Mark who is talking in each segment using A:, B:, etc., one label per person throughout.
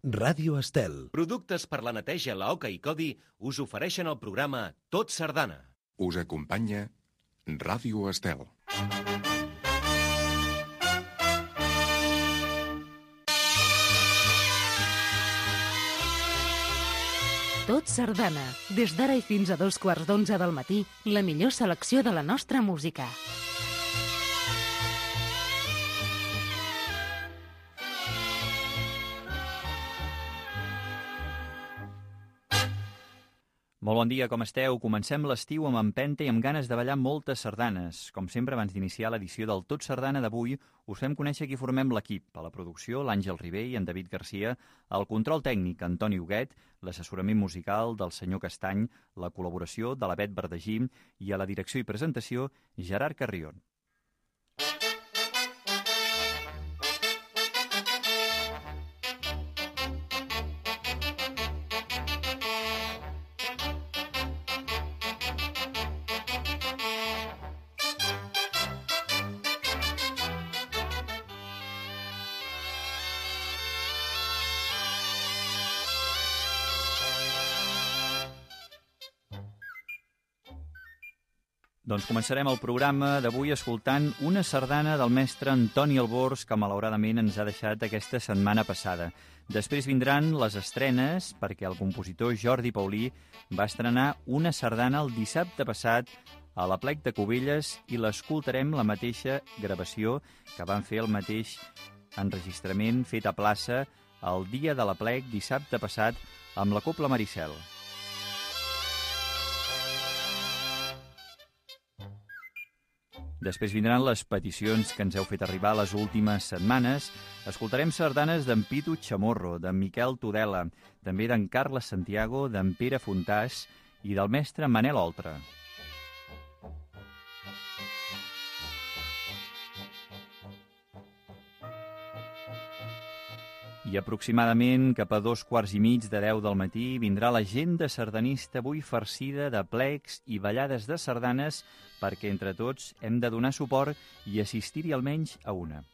A: Ràdio Estel.
B: Productes per la neteja, la Oca i Codi us ofereixen el programa Tot Sardana.
C: Us acompanya Ràdio Estel.
D: Tot Sardana. Des d'ara i fins a 11:15 del matí, la millor selecció de la nostra música.
E: Molt bon dia, com esteu? Comencem l'estiu amb empenta i amb ganes de ballar moltes sardanes. Com sempre, abans d'iniciar l'edició del Tot Sardana d'avui, us fem conèixer qui formem l'equip. A la producció, l'Àngel Ribé i en David Garcia, el control tècnic, Antoni Huguet, l'assessorament musical del senyor Castany, la col·laboració de la Bet Verdagí i a la direcció i presentació, Gerard Carrion. Doncs començarem el programa d'avui escoltant una sardana del mestre Antoni Albors que malauradament ens ha deixat aquesta setmana passada. Després vindran les estrenes perquè el compositor Jordi Paulí va estrenar una sardana el dissabte passat a l'Aplec de Cubelles i l'escoltarem la mateixa gravació que van fer el mateix enregistrament fet a plaça el dia de l'Aplec dissabte passat amb la Cobla Maricel. Després vindran les peticions que ens heu fet arribar les últimes setmanes. Escoltarem sardanes d'en Pitu Chamorro, d'en Miquel Tudela, també d'en Carles Santiago, d'en Pere Fontàs i del mestre Manel Oltra. I aproximadament cap a 2:15 de 10 del matí vindrà l'agenda sardanista avui farcida de plecs i ballades de sardanes perquè entre tots hem de donar suport i assistir-hi almenys a una.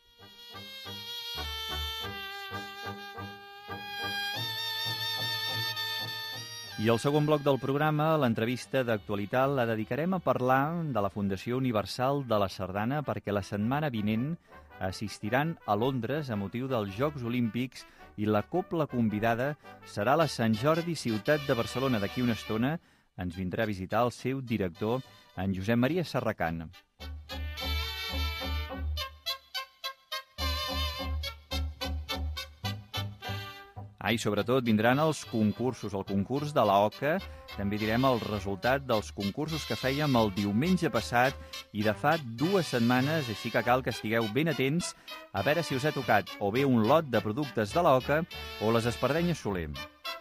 E: I el segon bloc del programa, l'entrevista d'actualitat, la dedicarem a parlar de la Fundació Universal de la Sardana perquè la setmana vinent assistiran a Londres a motiu dels Jocs Olímpics i la cobla convidada serà la Sant Jordi Ciutat de Barcelona. D'aquí una estona ens vindrà a visitar el seu director, en Josep Maria Serracant. I sobretot vindran els concursos, el concurs de la Oca, també direm el resultat dels concursos que fèiem el diumenge passat i de fa 2 setmanes, així que cal que estigueu ben atents a veure si us ha tocat o bé un lot de productes de la Oca o les espardenyes Soler.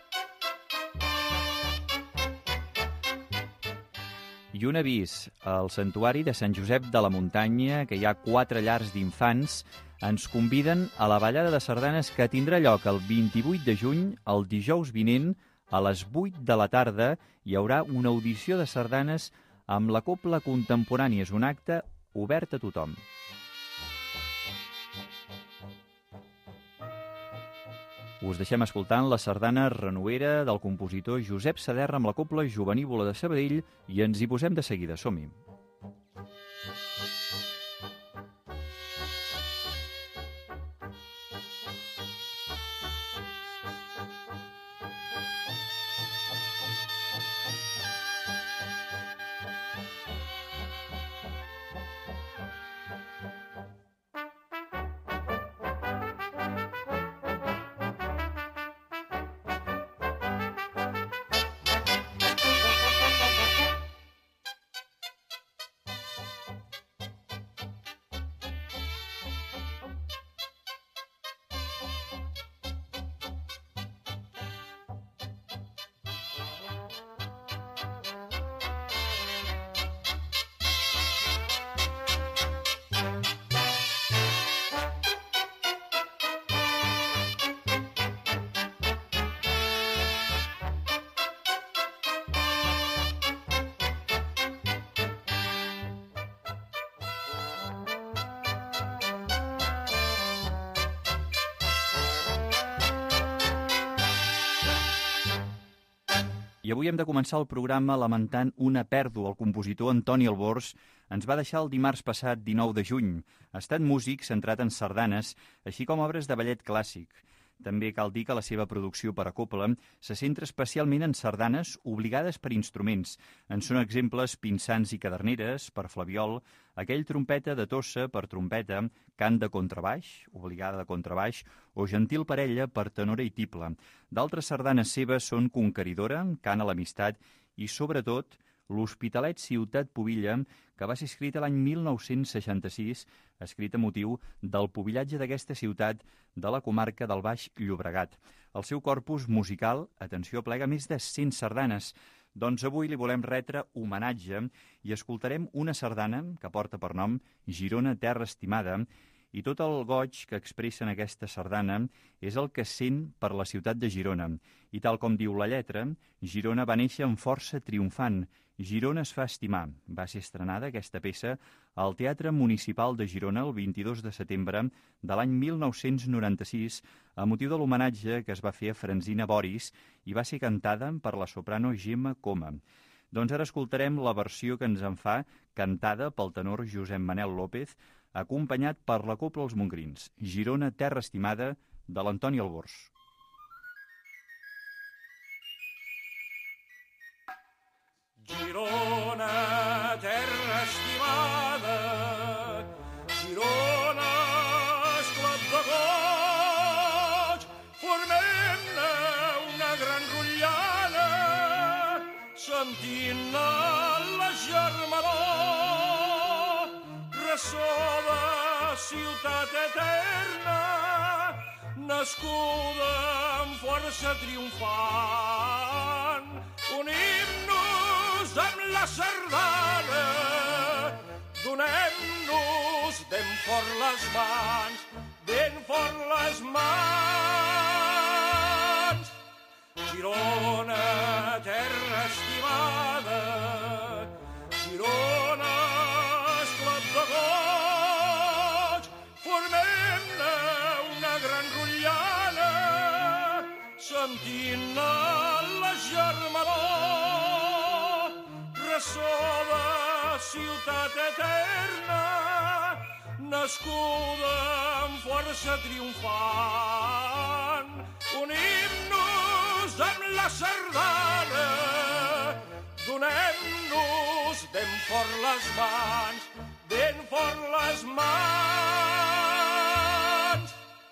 E: I un avís, al Santuari de Sant Josep de la Muntanya, que hi ha 4 llars d'infants, ens conviden a la ballada de sardanes que tindrà lloc el 28 de juny, el dijous vinent, a les 8 de la tarda. Hi haurà una audició de sardanes amb la cobla contemporània. És un acte obert a tothom. Us deixem escoltant la sardana Renovera del compositor Josep Saderra amb la cobla Jovenívola de Sabadell i ens hi posem de seguida. Som-hi! I avui hem de començar el programa lamentant una pèrdua. El compositor Antoni Albors ens va deixar el dimarts passat 19 de juny. Ha estat músic centrat en sardanes, així com obres de ballet clàssic. També cal dir que la seva producció per a cobla se centra especialment en sardanes obligades per instruments. En són exemples Pinsans i caderneres, per flabiol, aquell trompeta de tossa per trompeta, cant de contrabaix, obligada de contrabaix, o gentil parella per tenora i tible. D'altres sardanes seves són Conqueridora, cant a l'amistat, i sobretot l'Hospitalet Ciutat Pubilla, que va ser escrita l'any 1966, escrit a motiu del pubillatge d'aquesta ciutat de la comarca del Baix Llobregat. El seu corpus musical, atenció, plega més de 100 sardanes. Doncs avui li volem retre homenatge i escoltarem una sardana que porta per nom Girona, terra estimada, i tot el goig que expressa en aquesta sardana és el que sent per la ciutat de Girona. I tal com diu la lletra, Girona va néixer amb força triomfant. Girona es fa estimar. Va ser estrenada aquesta peça al Teatre Municipal de Girona el 22 de setembre de l'any 1996 a motiu de l'homenatge que es va fer a Francina Boris i va ser cantada per la soprano Gemma Coma. Doncs ara escoltarem la versió que ens en fa, cantada pel tenor Josep Manel López, acompanyat per la Cobla Els Montgrins. Girona, terra estimada, de l'Antoni Albors.
A: Girona, terra estimada, Girona, esclat de goig, formem-ne una gran rotllana, sentint-ne la germanor, ressò de ciutat eterna, nascuda amb força triomfant, unim-nos amb la sardana, donem-nos ben fort les mans, ben fort les mans. Girona, terra estimada, Girona, esclat de goig, formem-ne una gran rotllana, sentint-ne la germanor, ressò de ciutat eterna, nascuda amb força triomfant, unim-nos amb la sardana, donem-nos ben fort les mans, ben fort les mans.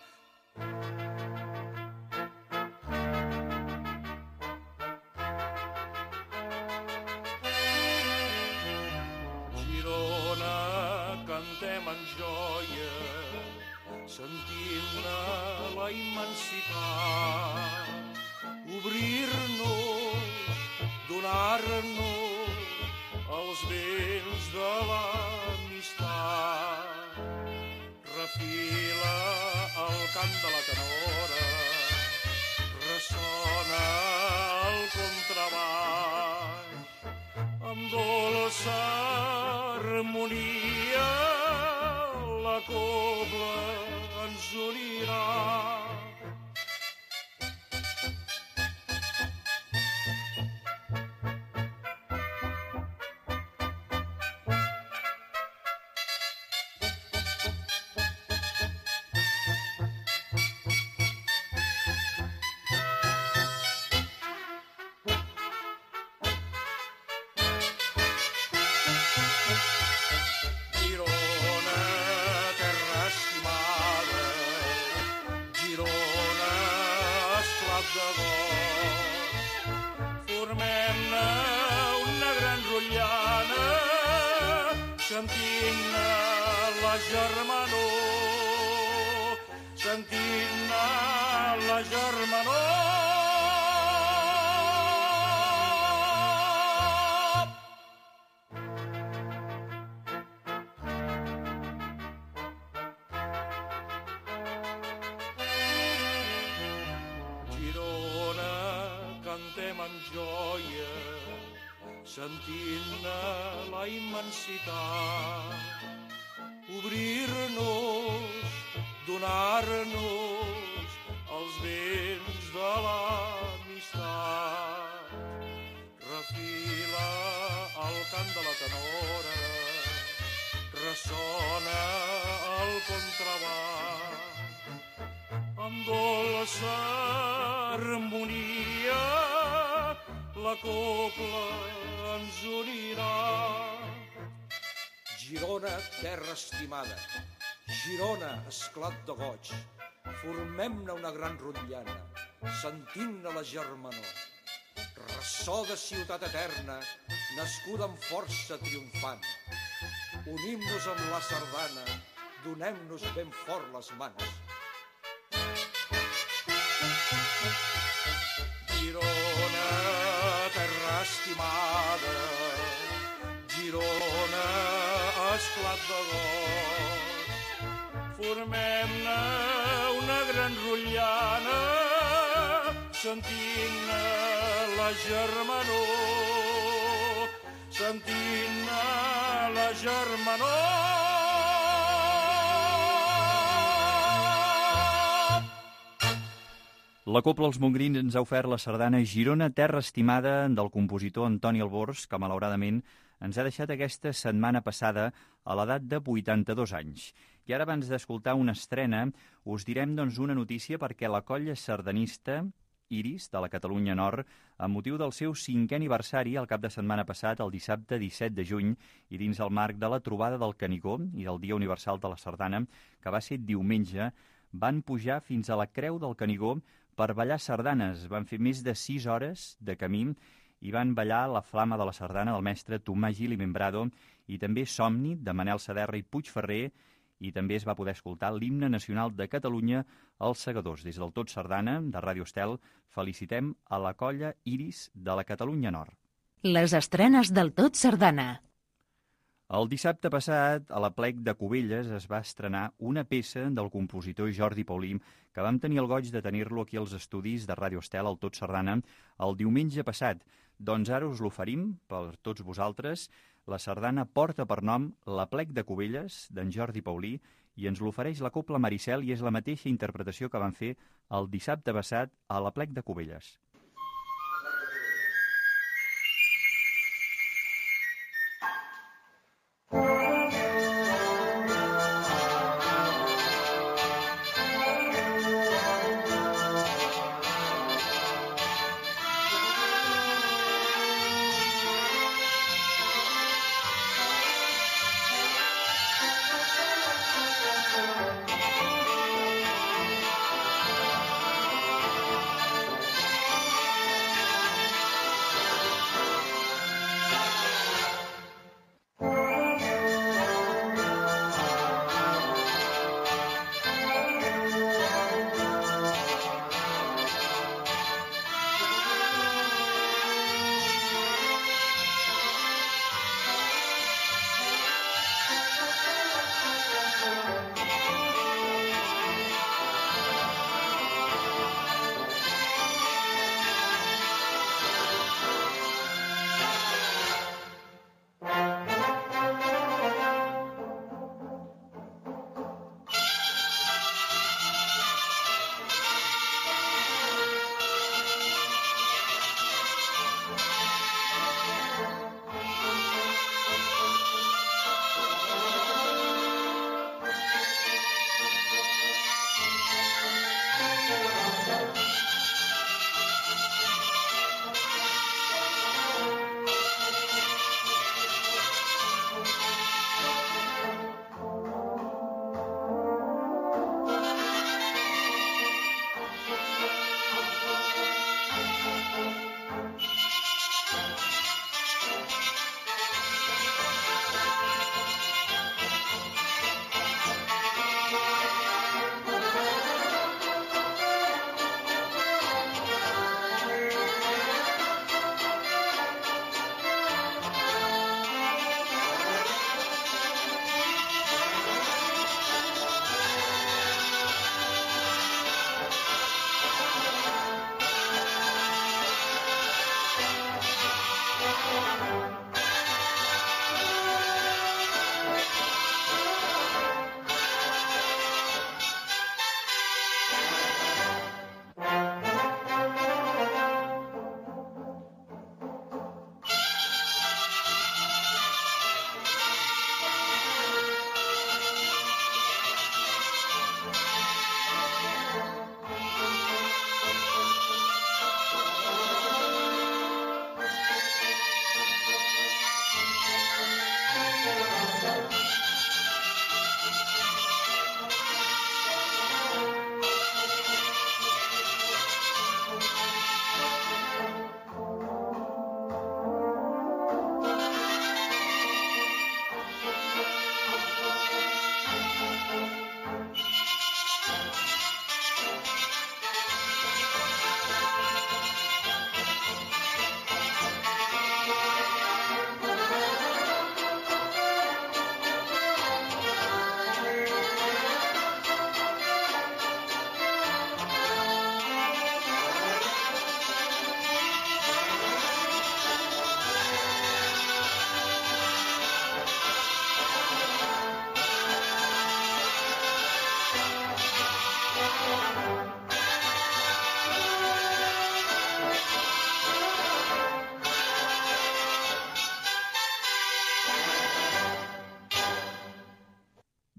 A: Girona, cantem en joia, sentint-ne la immensitat, obrir-nos, donar-nos els béns de l'amistat. Refila el cant de la tenora, ressona el contrabaix, amb dolça harmonia la cobla ens unirà. Formem-ne una gran rotllana, sentint-ne la germanor, sentint-ne la germanor. Cantem amb joia, sentint-ne la immensitat, obrir-nos, donar-nos els béns de l'amistat. harmonia, la copla ens unirà.
F: Girona, terra estimada, Girona, esclat de goig, formem-ne una gran rotllana, sentint-ne la germanor. Ressò de ciutat eterna, nascuda amb força triomfant. Unim-nos amb la sardana, donem-nos ben fort les mans.
A: Girona, terra estimada, Girona, esclat de goig, formem-ne una gran rotllana, sentint-ne la germanor, sentint-ne la germanor.
E: La Copla Els Mongrins ens ha ofert la sardana Girona, terra estimada del compositor Antoni Albors, que malauradament ens ha deixat aquesta setmana passada a l'edat de 82 anys. I ara, abans d'escoltar una estrena, us direm una notícia perquè la colla sardanista Iris, de la Catalunya Nord, amb motiu del seu 5è aniversari el cap de setmana passat, el dissabte 17 de juny, i dins el marc de la trobada del Canigó i del Dia Universal de la Sardana, que va ser diumenge, van pujar fins a la Creu del Canigó per ballar sardanes. Van fer més de 6 hores de camí i van ballar la flama de la sardana del mestre Tomàs Gil i Membrado i també Somni, de Manel Saderra i Puigferrer, i també es va poder escoltar l'himne nacional de Catalunya, Els Segadors. Des del Tot Sardana, de Ràdio Estel, felicitem a la colla Iris de la Catalunya Nord.
D: Les estrenes del Tot Sardana.
E: El dissabte passat, a la Plec de Cubelles, es va estrenar una peça del compositor Jordi Paulí, que vam tenir el goig de tenir-lo aquí als estudis de Ràdio Estel, al Tot Sardana, el diumenge passat. Doncs ara us l'oferim per tots vosaltres. La sardana porta per nom La Plec de Cubelles, d'en Jordi Paulí, i ens l'ofereix la Copla Maricel i és la mateixa interpretació que van fer el dissabte passat a la Plec de Cubelles.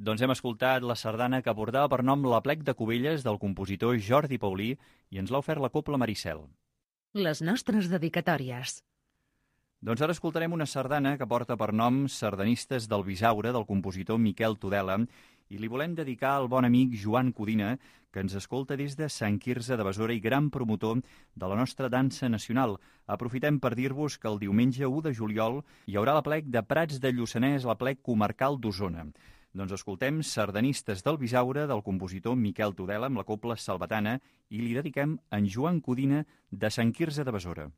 E: Doncs hem escoltat la sardana que portava per nom l'Aplec de Cubelles del compositor Jordi Paulí i ens l'ha ofert la Cobla Maricel.
D: Les nostres dedicatòries.
E: Doncs ara escoltarem una sardana que porta per nom Sardanistes del Bisaure del compositor Miquel Tudela i li volem dedicar al bon amic Joan Codina, que ens escolta des de Sant Quirze de Besora i gran promotor de la nostra dansa nacional. Aprofitem per dir-vos que el diumenge 1 de juliol hi haurà l'aplec de Prats de Lluçanès, l'aplec comarcal d'Osona. Doncs escoltem Sardanistes del Bisaure del compositor Miquel Tudela amb la cobla salvatana i li dediquem a en Joan Codina de Sant Quirze de Besora.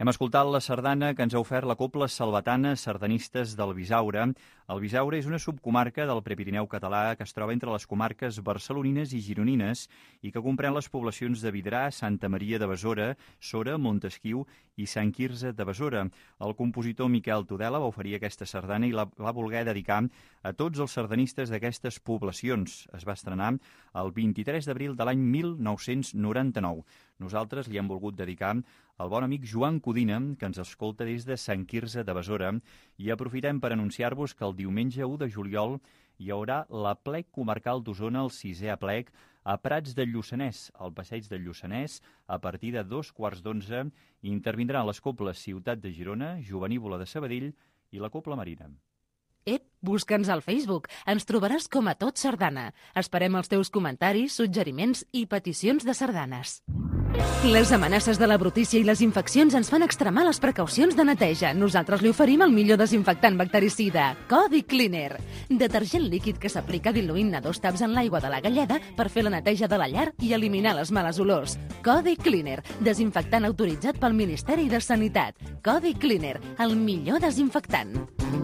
E: Hem escoltat la sardana que ens ha ofert la Cobla Salvatana Sardanistes del Bisaure. El Bisaure és una subcomarca del Prepirineu català que es troba entre les comarques barcelonines i gironines i que comprèn les poblacions de Vidrà, Santa Maria de Besora, Sora, Montesquiu i Sant Quirze de Besora. El compositor Miquel Tudela va oferir aquesta sardana i la va voler dedicar a tots els sardanistes d'aquestes poblacions. Es va estrenar el 23 d'abril de l'any 1999. Nosaltres li hem volgut dedicar al bon amic Joan Codina, que ens escolta des de Sant Quirze de Besora, i aprofitem per anunciar-vos que el diumenge 1 de juliol hi haurà l'Aplec Comarcal d'Osona, el 6è aplec, a Prats del Lluçanès, al passeig del Lluçanès, a partir de 2:15, intervindran les coples Ciutat de Girona, Jovenívola de Sabadell i la Copla Marina.
D: Ep, busca'ns al Facebook. Ens trobaràs com a Tot Sardana. Esperem els teus comentaris, suggeriments i peticions de sardanes. Les amenaces de la brutícia i les infeccions ens fan extremar les precaucions de neteja. Nosaltres li oferim el millor desinfectant bactericida, Codi Cleaner. Detergent líquid que s'aplica diluint a 2 taps en l'aigua de la galleda per fer la neteja de la llar i eliminar les males olors. Codi Cleaner, desinfectant autoritzat pel Ministeri de Sanitat. Codi Cleaner, el millor desinfectant.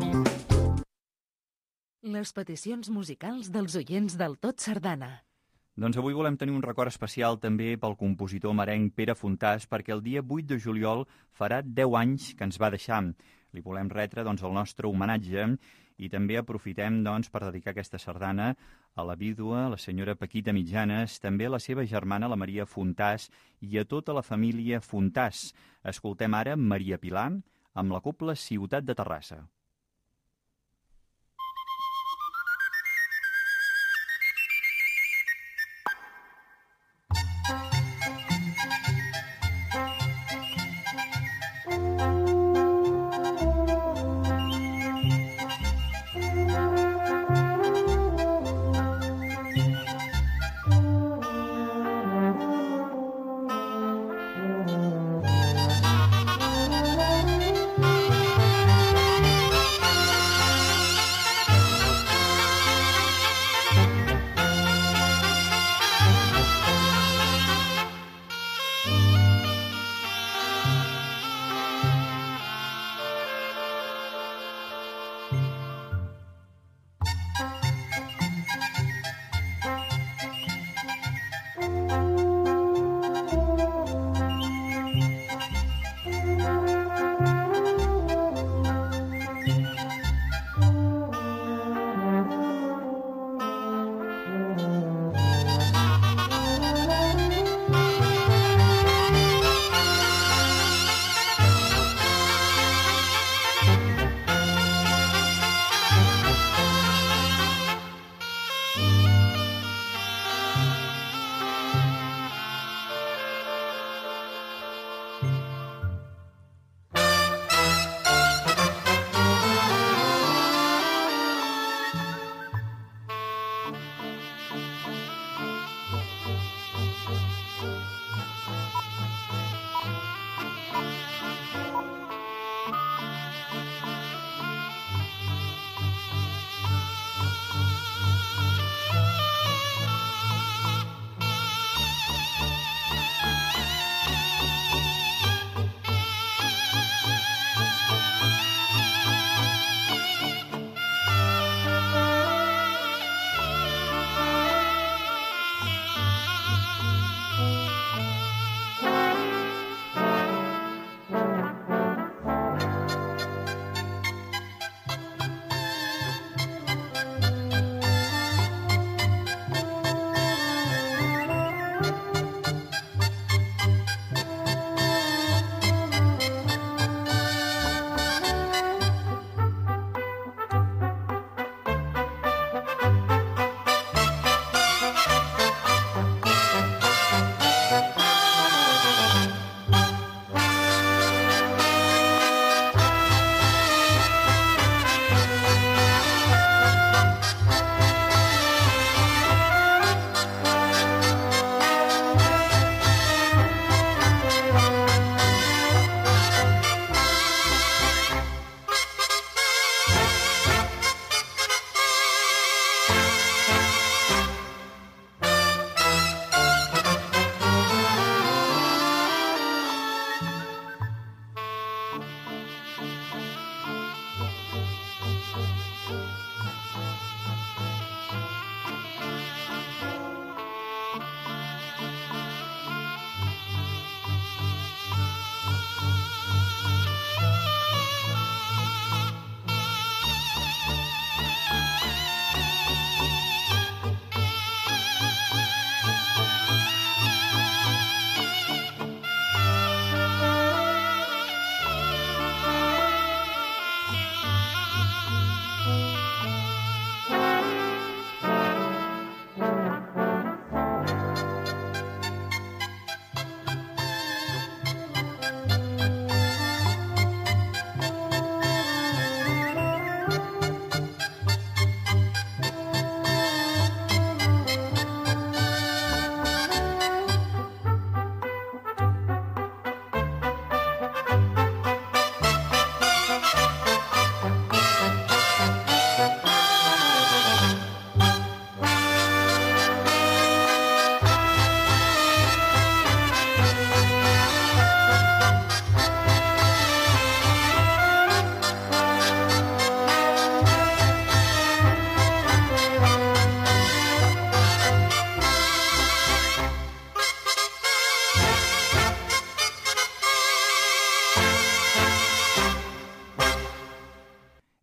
D: Les peticions musicals dels oients del Tot Sardana.
E: Doncs avui volem tenir un record especial també pel compositor merenc Pere Fontàs, perquè el dia 8 de juliol farà 10 anys que ens va deixar. Li volem retre el nostre homenatge i també aprofitem per dedicar aquesta sardana a la vídua, la senyora Paquita Mitjanes, també a la seva germana, la Maria Fontàs, i a tota la família Fontàs. Escoltem ara Maria Pilar amb la Cobla Ciutat de Terrassa.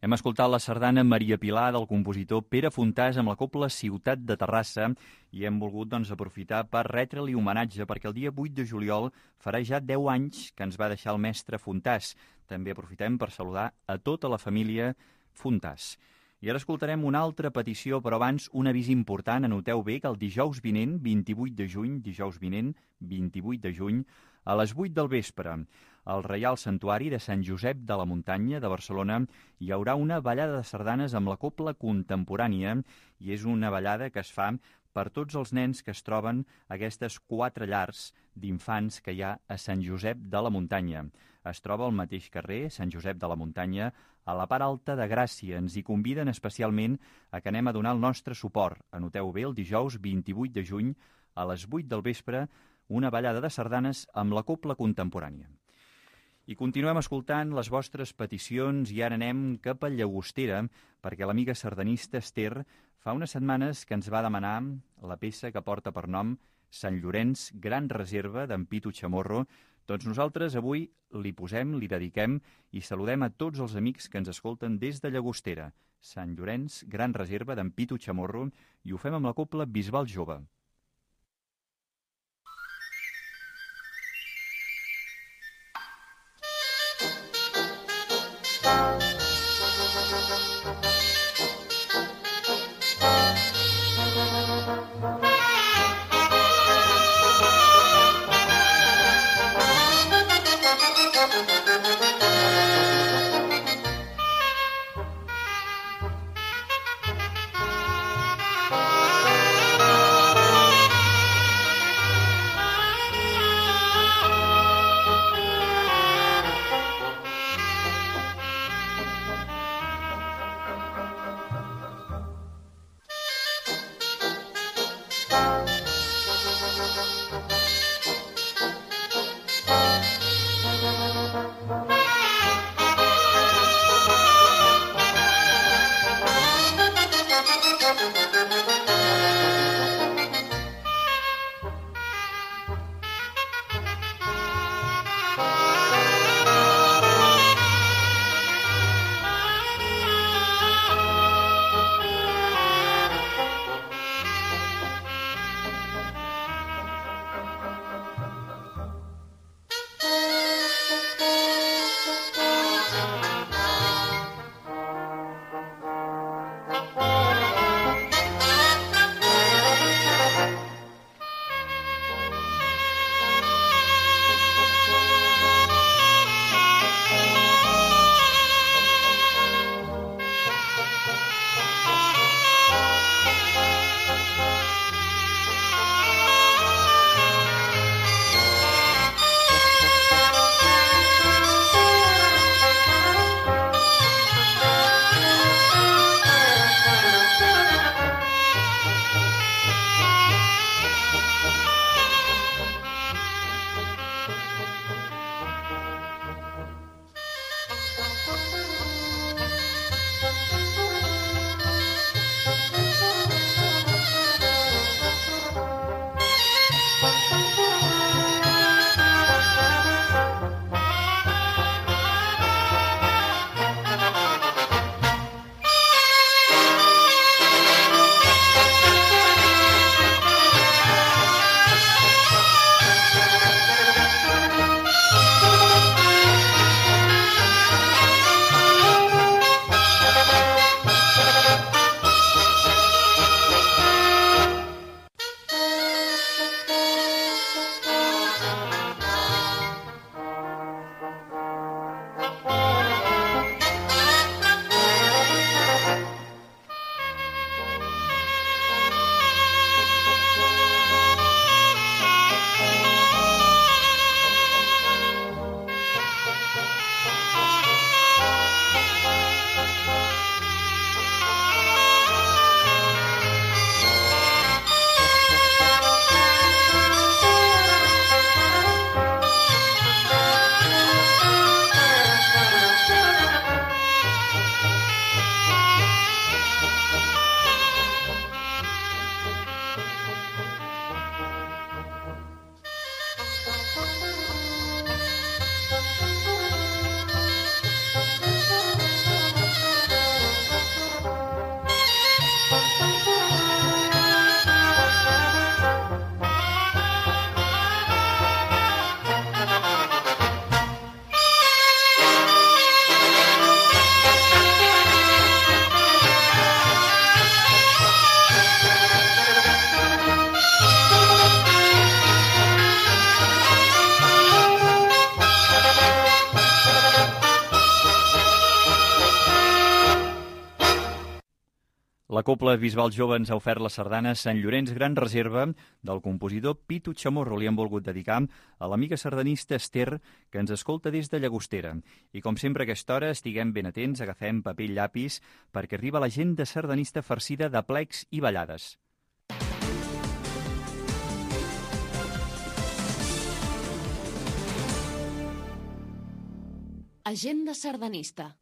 E: Hem escoltat la sardana Maria Pilar del compositor Pere Fontàs amb la cobla Ciutat de Terrassa i hem volgut aprofitar per retre-li homenatge perquè el dia 8 de juliol farà ja 10 anys que ens va deixar el mestre Fontàs. També aprofitem per saludar a tota la família Fontàs. I ara escoltarem una altra petició, però abans un avís important. Anoteu bé que el dijous vinent, 28 de juny, a les 8 del vespre, al Reial Santuari de Sant Josep de la Muntanya de Barcelona hi haurà una ballada de sardanes amb la cobla contemporània i és una ballada que es fa per tots els nens que es troben a aquestes 4 llars d'infants que hi ha a Sant Josep de la Muntanya. Es troba al mateix carrer, Sant Josep de la Muntanya, a la part alta de Gràcia. Ens hi conviden especialment a que anem a donar el nostre suport. Anoteu bé, el dijous 28 de juny, a les 8 del vespre, una ballada de sardanes amb la cobla contemporània. I continuem escoltant les vostres peticions i ara anem cap a Llagostera perquè l'amiga sardanista Esther fa unes setmanes que ens va demanar la peça que porta per nom Sant Llorenç, Gran Reserva, d'en Pitu Chamorro. Doncs nosaltres avui li posem, li dediquem i saludem a tots els amics que ens escolten des de Llagostera. Sant Llorenç, Gran Reserva, d'en Pitu Chamorro, i ho fem amb la cobla Bisbal Jove. La Cobla Bisbal Jove ens ha ofert la sardana Sant Llorenç Gran Reserva del compositor Pitu Chamorro. Li hem volgut dedicar a l'amiga sardanista Esther, que ens escolta des de Llagostera. I com sempre a aquesta hora estiguem ben atents, agafem paper i llapis, perquè arriba l'agenda sardanista farcida de plecs i ballades.
D: Agenda sardanista.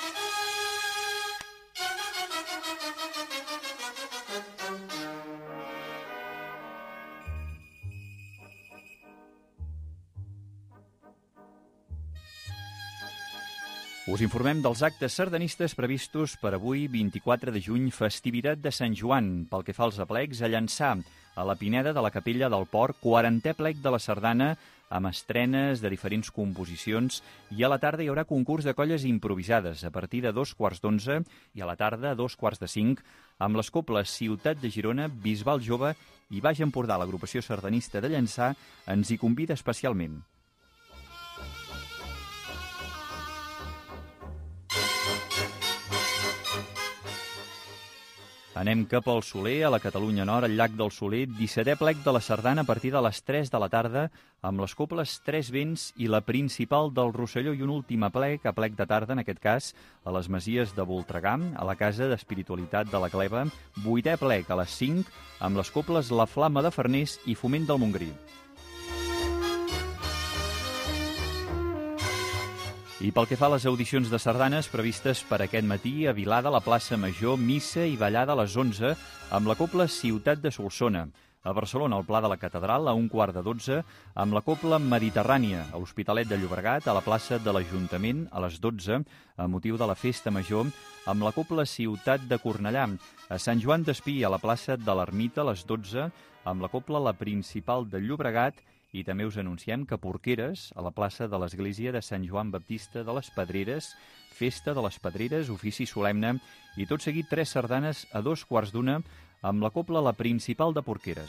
E: Us informem dels actes sardanistes previstos per avui, 24 de juny, festivitat de Sant Joan. Pel que fa als aplecs, a Llançà, a la Pineda de la Capella del Port, 40è plec de la sardana, amb estrenes de diferents composicions, i a la tarda hi haurà concurs de colles improvisades a partir de 2:15 i a la tarda a 2:45, amb les coples Ciutat de Girona, Bisbal Jove i Baix Empordà. L'agrupació sardanista de Llançà ens hi convida especialment. Anem cap al Soler, a la Catalunya Nord, al llac del Soler, 17è plec de la sardana a partir de les 3 de la tarda, amb les coples Tres Vents i la principal del Rosselló, i un últim plec, a plec de tarda, en aquest cas, a les Masies de Voltregà, a la Casa d'Espiritualitat de la Cleva, 8è plec a les 5, amb les coples La Flama de Farners i Foment del Montgrí. I pel que fa a les audicions de sardanes previstes per aquest matí, a Vilada, a la plaça Major, missa i ballada a les 11, amb la copla Ciutat de Solsona. A Barcelona, al Pla de la Catedral, a 11:15, amb la copla Mediterrània. A l'Hospitalet de Llobregat, a la plaça de l'Ajuntament, a les 12, a motiu de la Festa Major, amb la copla Ciutat de Cornellà. A Sant Joan d'Espí, a la plaça de l'Ermita, a les 12, amb la copla La Principal de Llobregat. I també us anunciem que a Porqueres, a la plaça de l'Església de Sant Joan Baptista de les Pedreres, Festa de les Pedreres, ofici solemne, i tot seguit 3 sardanes a 2:15, amb la copla La Principal de Porqueres.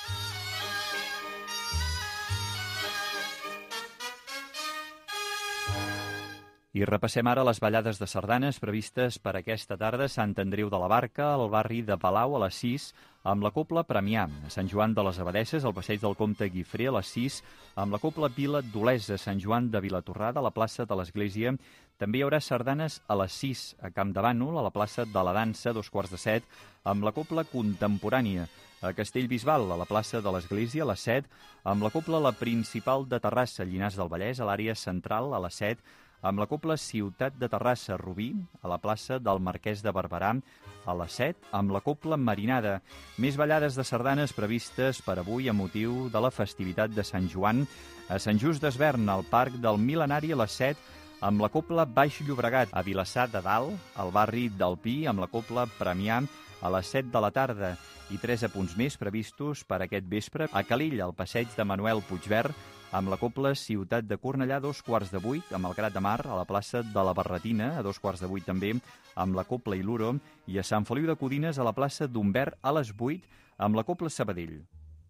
E: I repassem ara les ballades de sardanes previstes per aquesta tarda a Sant Andreu de la Barca, al barri de Palau, a les 6, amb la copla Premià. A Sant Joan de les Abadesses, al passeig del Comte Guifré, a les 6, amb la copla Vila d'Olesa. A Sant Joan de Vilatorrada, a la plaça de l'Església, també hi haurà sardanes a les 6. A Camp de Bànol, a la plaça de la Dansa, 2:15, amb la copla Contemporània. A Castellbisbal, a la plaça de l'Església, a les 7, amb la copla La Principal de Terrassa. A Llinars del Vallès, a l'àrea central, a les 7, amb la copla Ciutat de Terrassa. Rubí, a la plaça del Marquès de Barberà, a les 7, amb la copla Marinada. Més ballades de sardanes previstes per avui a motiu de la festivitat de Sant Joan. A Sant Just d'Esvern, al Parc del Mil·lenari, a les 7, amb la copla Baix Llobregat. A Vilassar de Dalt, al barri del Pi, amb la copla Premià, a les 7 de la tarda. I 3 apunts més previstos per aquest vespre. A Calilla, al passeig de Manuel Puigverd, amb la copla Ciutat de Cornellà, 7:15, amb el Grat de Mar, a la plaça de la Barretina, a 7:15 també, amb la copla Iluro, i a Sant Feliu de Codines, a la plaça d'Humbert, a les 8, amb la copla Sabadell.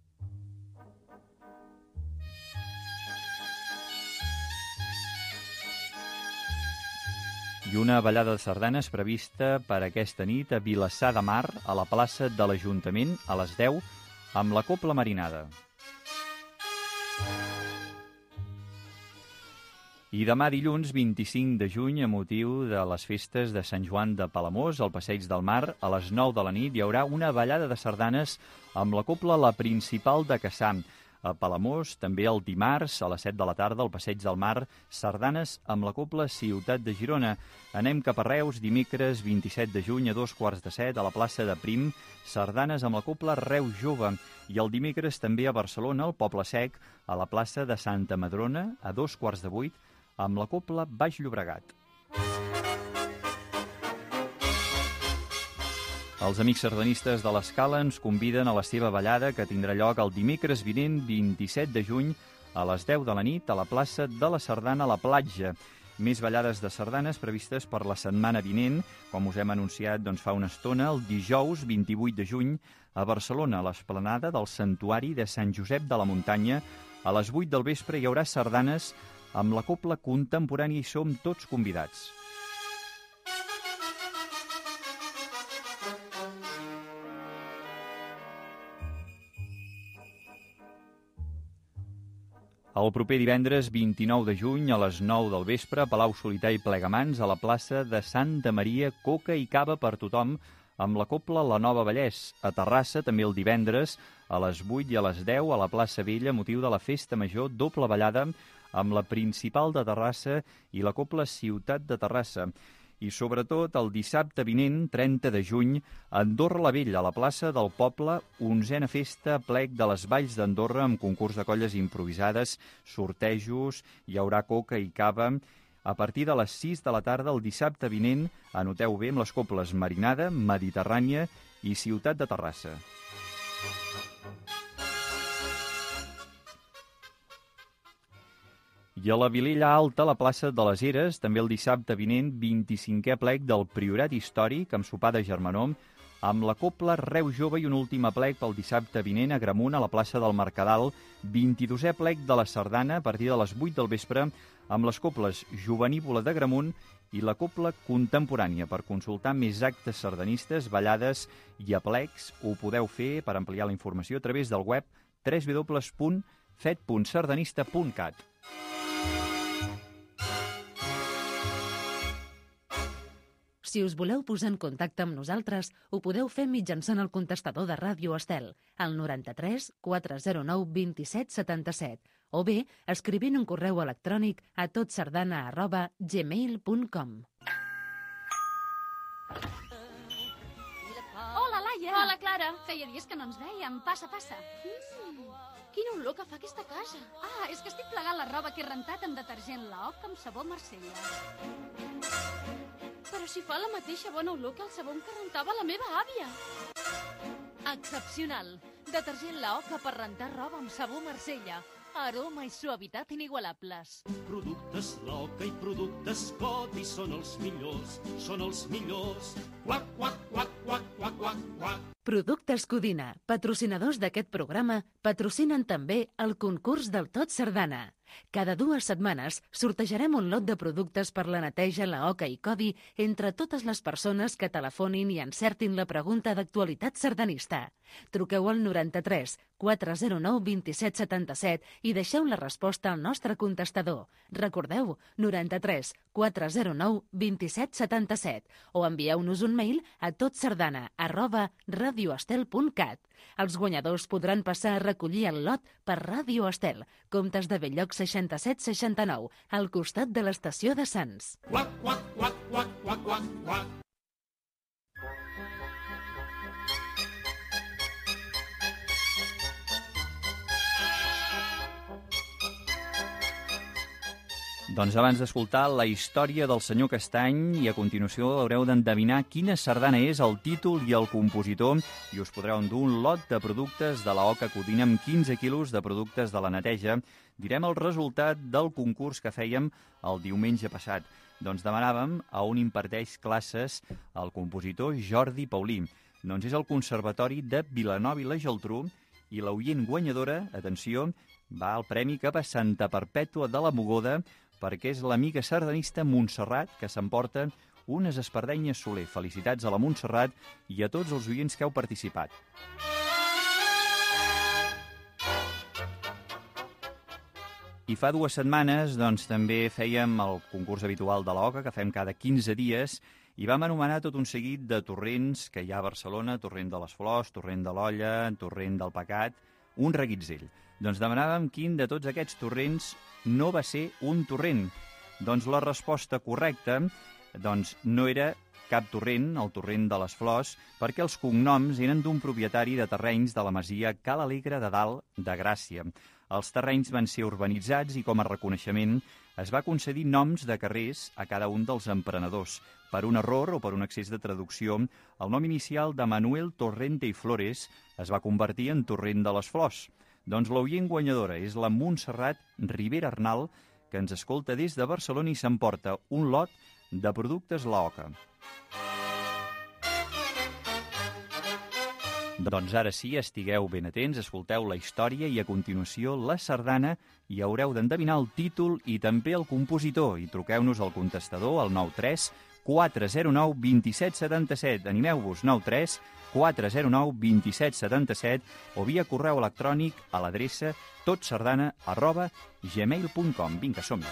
E: I una ballada de sardanes prevista per aquesta nit a Vilassar de Mar, a la plaça de l'Ajuntament, a les 10, amb la copla Marinada. I demà dilluns 25 de juny, a motiu de les festes de Sant Joan de Palamós, al Passeig del Mar, a les 9 de la nit, hi haurà una ballada de sardanes amb la copla La Principal de Cassà. A Palamós, també el dimarts, a les 7 de la tarda, al Passeig del Mar, sardanes amb la copla Ciutat de Girona. Anem cap a Reus, dimecres 27 de juny, a 7:15, a la plaça de Prim, sardanes amb la copla Reus Jove. I el dimecres també a Barcelona, al Poble Sec, a la plaça de Santa Madrona, a 7:15, amb la copla Baix Llobregat. Els amics sardanistes de l'Escala ens conviden a la seva ballada, que tindrà lloc el dimecres vinent, 27 de juny, a les 10 de la nit, a la plaça de la Sardana a la Platja. Més ballades de sardanes previstes per la setmana vinent, com us hem anunciat fa una estona, el dijous 28 de juny, a Barcelona, a l'esplanada del Santuari de Sant Josep de la Muntanya. A les 8 del vespre hi haurà sardanes amb la copla Contemporània i som tots convidats. El proper divendres 29 de juny a les 9 del vespre, Palau Solità i Plegamans, a la plaça de Santa Maria, coca i cava per tothom, amb la cobla La Nova Vallès. A Terrassa, també el divendres, a les 8 i a les 10, a la plaça Vella, motiu de la Festa Major, doble ballada amb la Principal de Terrassa i la cobla Ciutat de Terrassa. I sobretot el dissabte vinent, 30 de juny, a Andorra la Vella, a la plaça del Poble, 11a festa plec de les Valls d'Andorra amb concurs de colles improvisades, sortejos, hi haurà coca i cava. A partir de les 6 de la tarda, el dissabte vinent, anoteu bé, amb les cobles Marinada, Mediterrània i Ciutat de Terrassa. I a la Vilella Alta, a la plaça de les Eres, també el dissabte vinent, 25è plec del Priorat Històric, amb sopar de germanor, amb la cobla Reu Jove i un últim plec pel dissabte vinent a Gramunt, a la plaça del Mercadal, 22è plec de la Sardana, a partir de les 8 del vespre, amb les cobles Jovenívola de Gramunt i la cobla Contemporània. Per consultar més actes sardanistes, ballades i aplecs, ho podeu fer per ampliar la informació a través del web www.fet.sardanista.cat.
D: Si us voleu posar en contacte amb nosaltres, ho podeu fer mitjançant el contestador de Ràdio Estel, al 93 409 27 77, o bé escrivint un correu electrònic a totsardana@gmail.com.
G: Hola, Laia! Hola, Clara! Feia dies que no ens vèiem. Passa, passa. Quina olor que fa aquesta casa. Ah, és que estic plegant la roba que he rentat amb detergent Laoc amb sabó Marsella. Però si fa la mateixa bona olor que el sabó que rentava la meva àvia. Excepcional. Detergent Laoc per rentar roba amb sabó Marsella. Aroma i suavitat inigualables.
A: Productes Laoc i productes Codi són els millors, són els millors. Quac, quac, quac, quac, quac, quac, quac.
D: Productes Codina, patrocinadors d'aquest programa, patrocinen també el concurs del Tot Sardana. Cada 2 setmanes sortejarem un lot de productes per la neteja, la oca i codi entre totes les persones que telefonin i encertin la pregunta d'actualitat sardanista. Truqueu al 93 409 27 77 i deixeu la resposta al nostre contestador. Recordeu, 93 409 27 77 o envieu-nos un mail a totsardana@radioestel.cat. Els guanyadors podran passar a recollir el lot per Ràdio Estel, Comtes de Belloc 6769, al costat de l'estació de Sants.
A: Quac, quac, quac, quac, quac, quac, quac.
E: Doncs abans d'escoltar la història del senyor Castany i a continuació haureu d'endevinar quina sardana és, el títol i el compositor i us podreu endur un lot de productes de la Oca Codina amb 15 quilos de productes de la neteja. Direm el resultat del concurs que fèiem el diumenge passat. Doncs demanàvem a on imparteix classes el compositor Jordi Paulí. Doncs és el Conservatori de Vilanova i la Geltrú i l'oient guanyadora, atenció, va al premi cap a Santa Perpètua de la Mogoda perquè és l'amiga sardanista Montserrat que s'emporta unes espardenyes Soler. Felicitats a la Montserrat i a tots els oients que heu participat. I fa 2 setmanes doncs, també fèiem el concurs habitual de l'Oca, que fem cada 15 dies, i vam anomenar tot un seguit de torrents que hi ha a Barcelona, Torrent de les Flors, Torrent de l'Olla, Torrent del Pecat, un reguitzell. Doncs demanàvem quin de tots aquests torrents no va ser un torrent. Doncs la resposta correcta no era cap torrent, el Torrent de les Flors, perquè els cognoms eren d'un propietari de terrenys de la masia Cal Alegre de Dalt de Gràcia. Els terrenys van ser urbanitzats i com a reconeixement es va concedir noms de carrers a cada un dels emprenedors. Per un error o per un excés de traducció, el nom inicial de Manuel Torrente i Flores es va convertir en Torrent de les Flors. Doncs l'oient guanyadora és la Montserrat Rivera Arnal, que ens escolta des de Barcelona i s'emporta un lot de productes L'Oca. Doncs ara sí, estigueu ben atents, escolteu la història i a continuació la sardana i haureu d'endevinar el títol i també el compositor. I truqueu-nos al contestador al 93 409 2777. Animeu-vos, 93 409 2777 o via correu electrònic a l'adreça totsardana@gmail.com. Vinga, som-hi.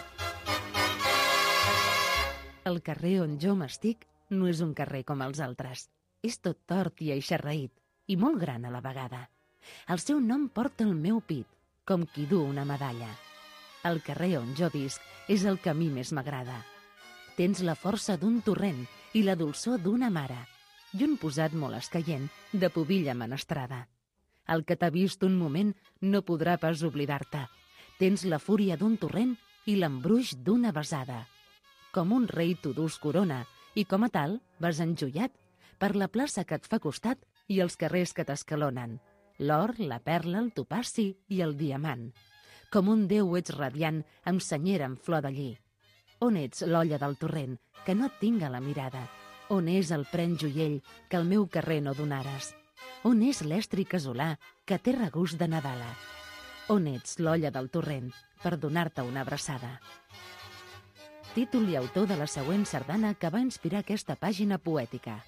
D: El carrer on jo m'estic no és un carrer com els altres. És tot tort i eixarraït, i molt gran a la vegada. El seu nom porta el meu pit, com qui du una medalla. El carrer on jo visc és el que a mi més m'agrada. Tens la força d'un torrent i la dolçor d'una mare, i un posat molt escaient de pubilla menestrada. El que t'ha vist un moment no podrà pas oblidar-te. Tens la fúria d'un torrent i l'embruix d'una besada. Com un rei tu dus corona, i com a tal vas enjullat per la plaça que et fa costat i els carrers que t'escalonen. L'or, la perla, el topaci i el diamant. Com un déu ets radiant amb senyera en flor de lli. On ets l'olla del torrent, que no et tinga la mirada? On és el pren joiell que al meu carrer no donares? On és l'estri casolà que té regust de Nadala? On ets l'olla del torrent per donar-te una abraçada? Títol i autor de la següent sardana que va inspirar aquesta pàgina poètica.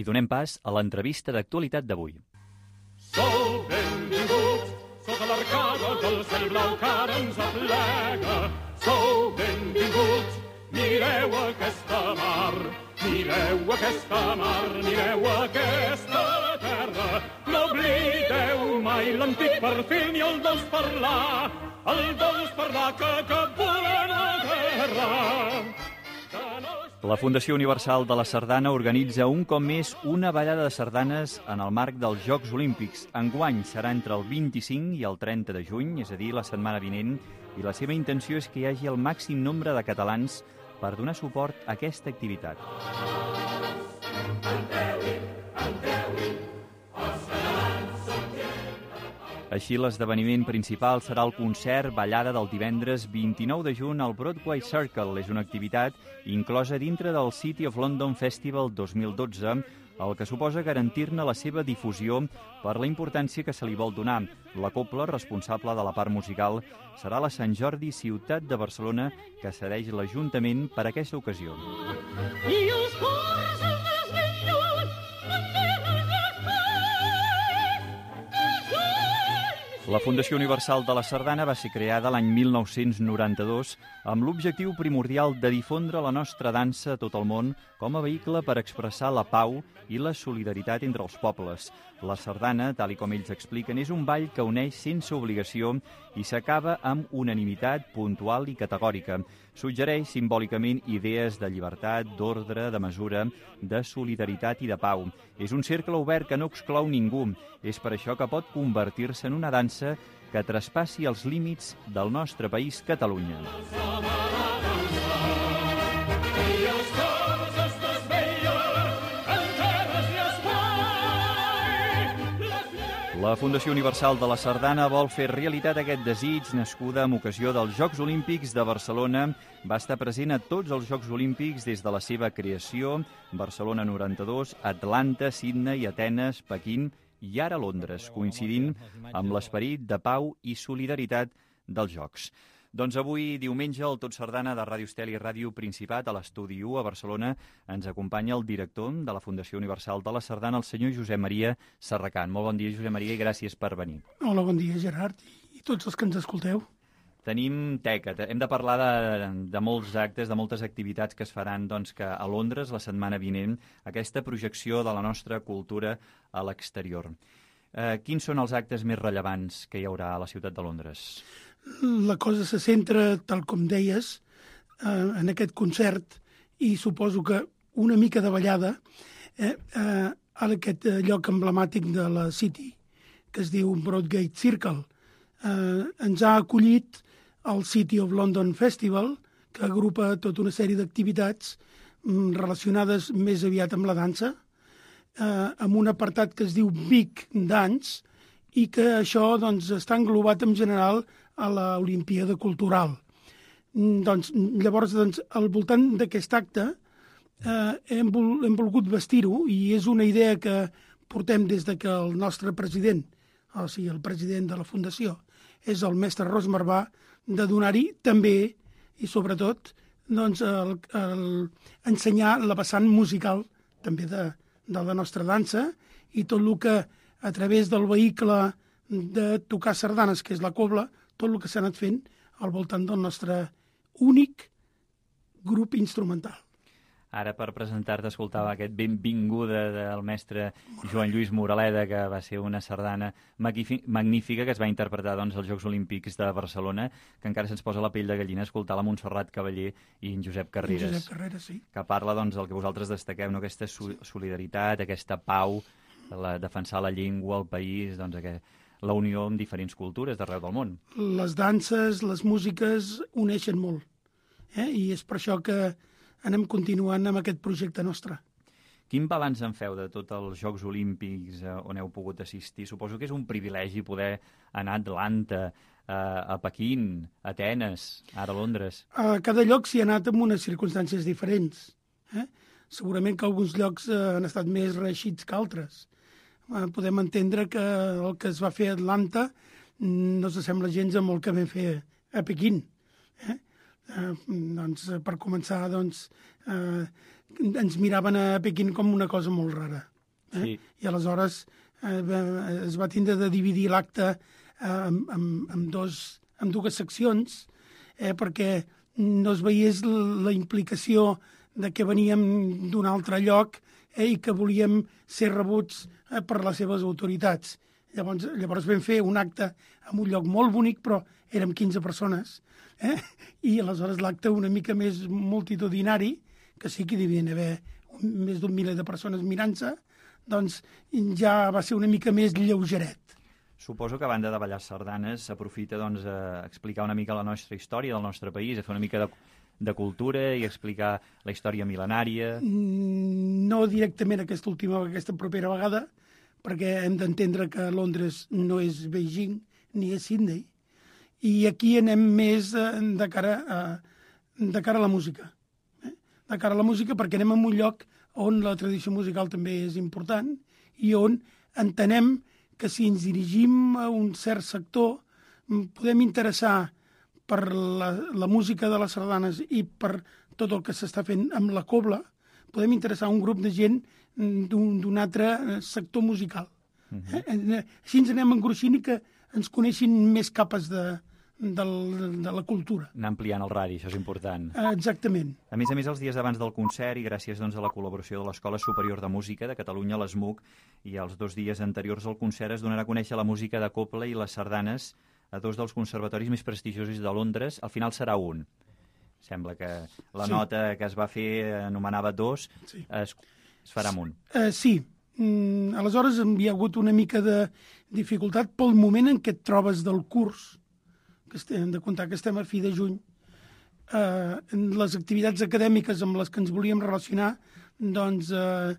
E: donem pas a l'entrevista d'actualitat d'avui.
A: Sou benvinguts sota l'arcada del cel blau que ara ens aplega. Sou benvinguts, mireu aquesta mar, mireu aquesta mar, mireu aquesta terra. No oblideu mai l'antic perfil ni el dolç parlar que volem a terra.
E: La Fundació Universal de la Sardana organitza un cop més una ballada de sardanes en el marc dels Jocs Olímpics. Enguany serà entre el 25 i el 30 de juny, és a dir, la setmana vinent, i la seva intenció és que hi hagi el màxim nombre de catalans per donar suport a aquesta activitat. Així, l'esdeveniment principal serà el concert ballada del divendres 29 de juny al Broadway Circle. És una activitat inclosa dintre del City of London Festival 2012, el que suposa garantir-ne la seva difusió per la importància que se li vol donar. La cobla responsable de la part musical serà la Sant Jordi Ciutat de Barcelona, que cedeix l'Ajuntament per a aquesta ocasió. La Fundació Universal de la Sardana va ser creada l'any 1992 amb l'objectiu primordial de difondre la nostra dansa a tot el món com a vehicle per expressar la pau i la solidaritat entre els pobles. La sardana, tal com ells expliquen, és un ball que uneix sense obligació i s'acaba amb unanimitat puntual i categòrica. Suggereix simbòlicament idees de llibertat, d'ordre, de mesura, de solidaritat i de pau. És un cercle obert que no exclou ningú. És per això que pot convertir-se en una dansa que traspassi els límits del nostre país, Catalunya. La Fundació Universal de la Sardana vol fer realitat aquest desig, nascuda amb ocasió dels Jocs Olímpics de Barcelona. Va estar present a tots els Jocs Olímpics des de la seva creació, Barcelona 92, Atlanta, Sydney, Atenes, Pequín i ara Londres, coincidint amb l'esperit de pau i solidaritat dels Jocs. Doncs avui, diumenge, el Tot Sardana de Ràdio Estel i Ràdio Principat, a l'Estudi 1 a Barcelona, ens acompanya el director de la Fundació Universal de la Sardana, el senyor Josep Maria Serracant. Molt bon dia, Josep Maria, i gràcies per venir.
H: Hola, bon dia, Gerard, i tots els que ens escolteu.
E: Tenim teca, hem de parlar de molts actes, de moltes activitats que es faran doncs, que a Londres la setmana vinent, aquesta projecció de la nostra cultura a l'exterior. Quins són els actes més rellevants que hi haurà a la ciutat de Londres?
H: La cosa se centra, tal com deies, en aquest concert i suposo que una mica de ballada a aquest lloc emblemàtic de la City, que es diu Broadgate Circle. Ens ha acollit el City of London Festival, que agrupa tota una sèrie d'activitats relacionades més aviat amb la dansa, amb un apartat que es diu Big Dance, i que això doncs, està englobat en general a l'Olimpíada Cultural. Llavors, al voltant d'aquest acte hem volgut vestir-ho i és una idea que portem des de que el nostre president, o sigui, el president de la Fundació, és el mestre Ros Marvà, de donar-hi també i sobretot doncs, ensenyar la vessant musical també de la nostra dansa i tot el que a través del vehicle de tocar sardanes, que és la cobla, tot el que s'ha anat fent al voltant del nostre únic grup instrumental.
E: Ara, per presentar-te, escoltava aquest benvinguda del mestre Joan Lluís Moraleda, que va ser una sardana magnífica que es va interpretar doncs, als Jocs Olímpics de Barcelona, que encara se'ns posa la pell de gallina escoltar la Montserrat Cavaller i en Josep Carreras.
H: Josep Carreras, sí.
E: Que parla doncs, del que vosaltres destaqueu, no? Aquesta solidaritat, aquesta pau, defensar la llengua, el país, doncs, la unió amb diferents cultures d'arreu del món.
H: Les danses, les músiques uneixen molt, i és per això que anem continuant amb aquest projecte nostre.
E: Quin balanç en feu de tots els Jocs Olímpics on heu pogut assistir? Suposo que és un privilegi poder anar a Atlanta, a Pequín, a Atenes, ara a Londres.
H: A cada lloc s'hi ha anat amb unes circumstàncies diferents. Segurament que alguns llocs han estat més reeixits que altres. Podem entendre que el que es va fer a Atlanta no s'assembla gens amb el que vam fer a Pequín. Per començar, ens miraven a Pequín com una cosa molt rara.
E: Sí.
H: I aleshores es va tindre de dividir l'acte amb dues seccions, perquè no es veiés la implicació de que veníem d'un altre lloc i que volíem ser rebuts per les seves autoritats. Llavors vam fer un acte en un lloc molt bonic, però érem 15 persones, i aleshores l'acte una mica més multitudinari, que sí que hi devien haver més d'un miler de persones mirant-se, doncs ja va ser una mica més lleugeret.
E: Suposo que a banda de ballar sardanes s'aprofita doncs, a explicar una mica la nostra història del nostre país, a fer una mica de cultura i explicar la història mil·lenària.
H: No directament aquesta propera vegada, perquè hem d'entendre que Londres no és Beijing ni és Sydney, i aquí anem més de cara a la música. De cara a la música, perquè anem a un lloc on la tradició musical també és important i on entenem que si ens dirigim a un cert sector podem interessar per la música de les sardanes i per tot el que s'està fent amb la cobla, podem interessar un grup de gent d'un altre sector musical. Així ens anem engruixint i que ens coneixin més capes de la cultura.
E: Anar ampliant el radi, això és important.
H: Exactament.
E: A més, els dies abans del concert i gràcies doncs, a la col·laboració de l'Escola Superior de Música de Catalunya, l'ESMUC, i els 2 dies anteriors al concert es donarà a conèixer la música de cobla i les sardanes a 2 dels conservatoris més prestigiosos de Londres. Al final serà un. Sembla que la nota que es va fer anomenava 2, es farà amb un.
H: Sí. Aleshores hi ha hagut una mica de dificultat pel moment en què et trobes del curs, que hem de comptar que estem a fi de juny. Les activitats acadèmiques amb les que ens volíem relacionar doncs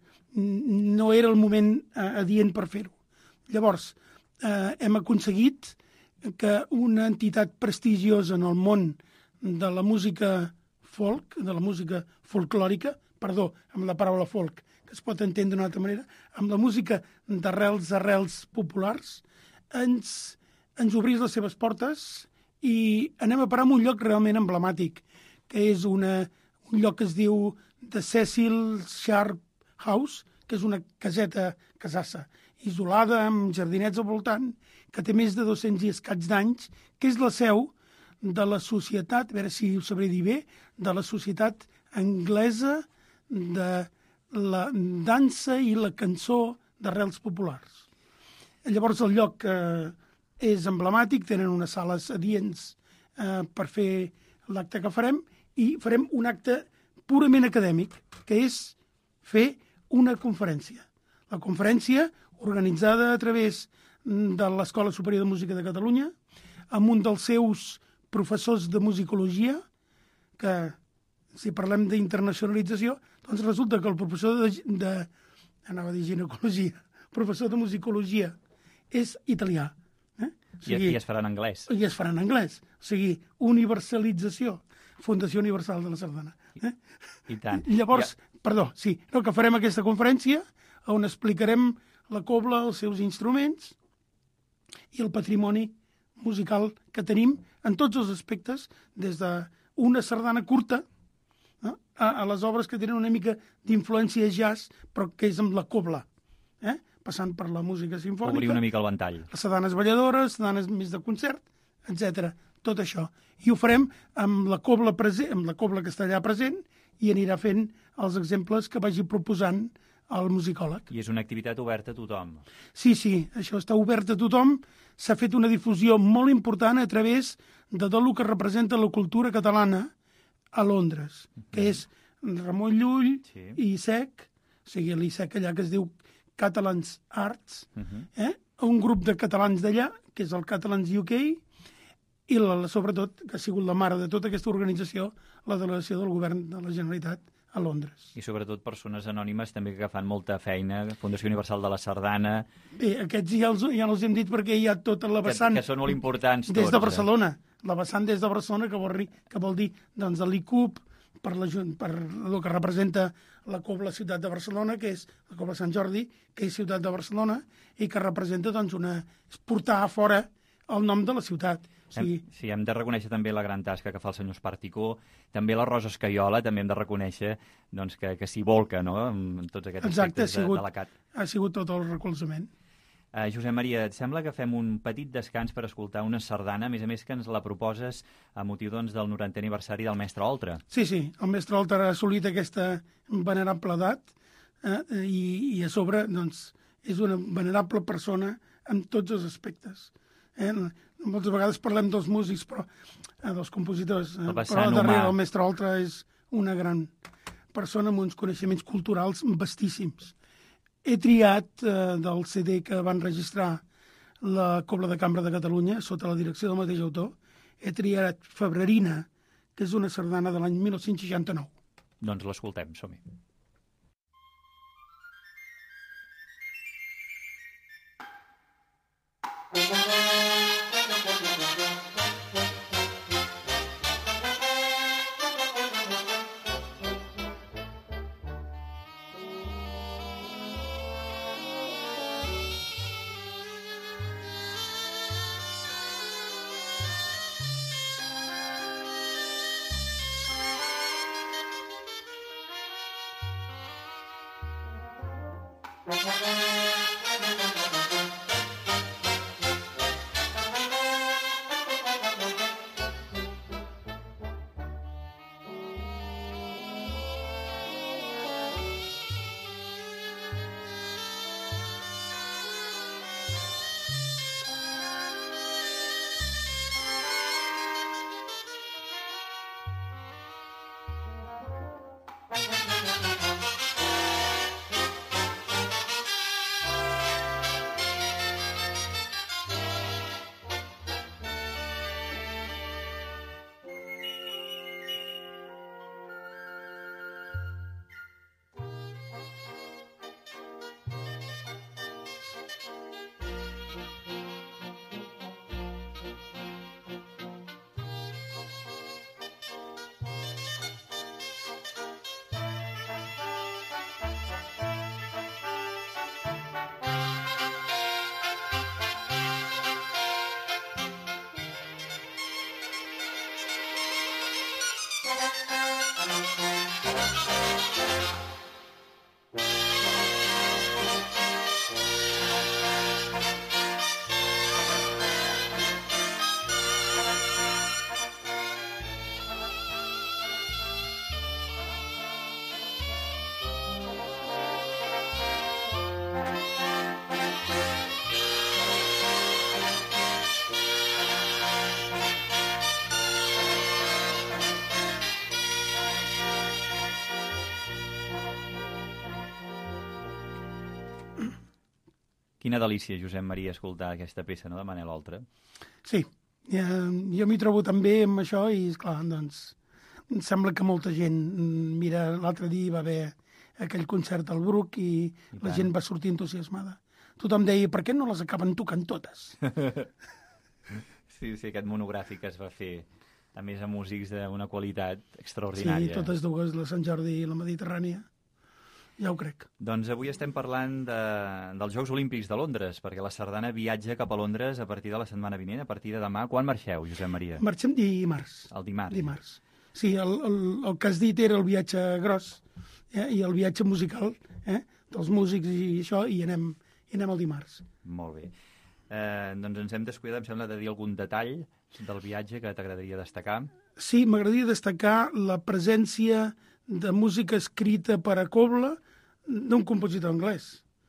H: no era el moment adient per fer-ho. Llavors, hem aconseguit que una entitat prestigiosa en el món de la música folk, de la música folclòrica, perdó, amb la paraula folk, que es pot entendre d'una altra manera, amb la música d'arrels populars, ens obrís les seves portes i anem a parar en un lloc realment emblemàtic, que és un lloc que es diu The Cecil Sharp House, que és una casassa isolada, amb jardinets al voltant, que té més de 200 i escaig d'anys, que és la seu de la societat, a veure si ho sabré dir bé, de la societat anglesa de la dansa i la cançó d'arrels populars. Llavors el lloc és emblemàtic, tenen unes sales adients per fer l'acte que farem i farem un acte purament acadèmic, que és fer una conferència. La conferència organitzada a través de l'Escola Superior de Música de Catalunya amb un dels seus professors de musicologia, que si parlem d'internacionalització, doncs resulta que el professor professor de musicologia és italià.
E: I es farà en anglès.
H: I es farà en anglès. O sigui, universalització. Fundació Universal de la Sardana.
E: I tant.
H: Llavors, que farem aquesta conferència on explicarem la cobla, els seus instruments i el patrimoni musical que tenim en tots els aspectes, des d'una sardana curta a les obres que tenen una mica d'influència jazz, però que és amb la cobla, passant per la música simfònica.
E: Obrir una mica el ventall.
H: Les sardanes balladores, sardanes més de concert, etc. Tot això. I ho farem amb la cobla present, amb la cobla que està allà present, i anirà fent els exemples que vagi proposant el musicòleg.
E: I és una activitat oberta a tothom.
H: Sí, això està obert a tothom. S'ha fet una difusió molt important a través de tot el que representa la cultura catalana a Londres, que és Ramon Llull i ISEC, o sigui, l'ISEC allà que es diu Catalans Arts, un grup de catalans d'allà, que és el Catalans UK, i sobretot, que ha sigut la mare de tota aquesta organització, la delegació del govern de la Generalitat a Londres.
E: I sobretot persones anònimes també que fan molta feina, Fundació Universal de la Sardana...
H: Bé, aquests ja els hem dit perquè hi ha tota la vessant...
E: Que són molt importants tots.
H: Des de Barcelona. La vessant des de Barcelona, que vol dir doncs, l'ICUP, per el que representa la Cobla Ciutat de Barcelona, que és la Cobla Sant Jordi, que és Ciutat de Barcelona, i que representa doncs, portar a fora el nom de la ciutat.
E: Sí, hem de reconèixer també la gran tasca que fa el senyor Esparticó. També la Rosa Escaiola també hem de reconèixer doncs, que s'hi volca, no?, en tots aquests aspectes de la CAT.
H: Ha sigut tot el recolzament.
E: Josep Maria, et sembla que fem un petit descans per escoltar una sardana, a més que ens la proposes a motiu doncs, del 90è aniversari del mestre Oltra?
H: Sí, el mestre Oltra ha assolit aquesta venerable edat i a sobre doncs, és una venerable persona en tots els aspectes. Moltes vegades parlem dels músics, però dels compositors, però darrere el mestre Oltra és una gran persona amb uns coneixements culturals vastíssims. He triat del CD que van registrar la Cobla de Cambra de Catalunya, sota la direcció del mateix autor, he triat Febrerina, que és una sardana de l'any 1969.
E: Doncs l'escoltem, som-hi. Quina delícia, Josep Maria, escoltar aquesta peça, no?, de Manel Oltra.
H: Sí, jo m'hi trobo també amb això i, esclar, doncs, em sembla que molta gent... Mira, l'altre dia va haver aquell concert al Bruc i la gent va sortir entusiasmada. Tothom deia, per què no les acaben tocant totes?
E: Sí, aquest monogràfic es va fer, a més, a músics d'una qualitat extraordinària.
H: Sí, totes dues, la Sant Jordi i la Mediterrània. Ja ho crec.
E: Doncs avui estem parlant dels Jocs Olímpics de Londres, perquè la sardana viatja cap a Londres a partir de la setmana vinent, a partir de demà. Quan marxeu, Josep Maria?
H: Marxem dimarts.
E: El dimarts.
H: Dimarts. Sí, el que has dit era el viatge gros i el viatge musical dels músics i això, i anem el dimarts.
E: Molt bé. Doncs ens hem descuidat, em sembla, de dir algun detall del viatge que t'agradaria destacar.
H: Sí, m'agradaria destacar la presència de música escrita per a cobla d'un compositor anglès.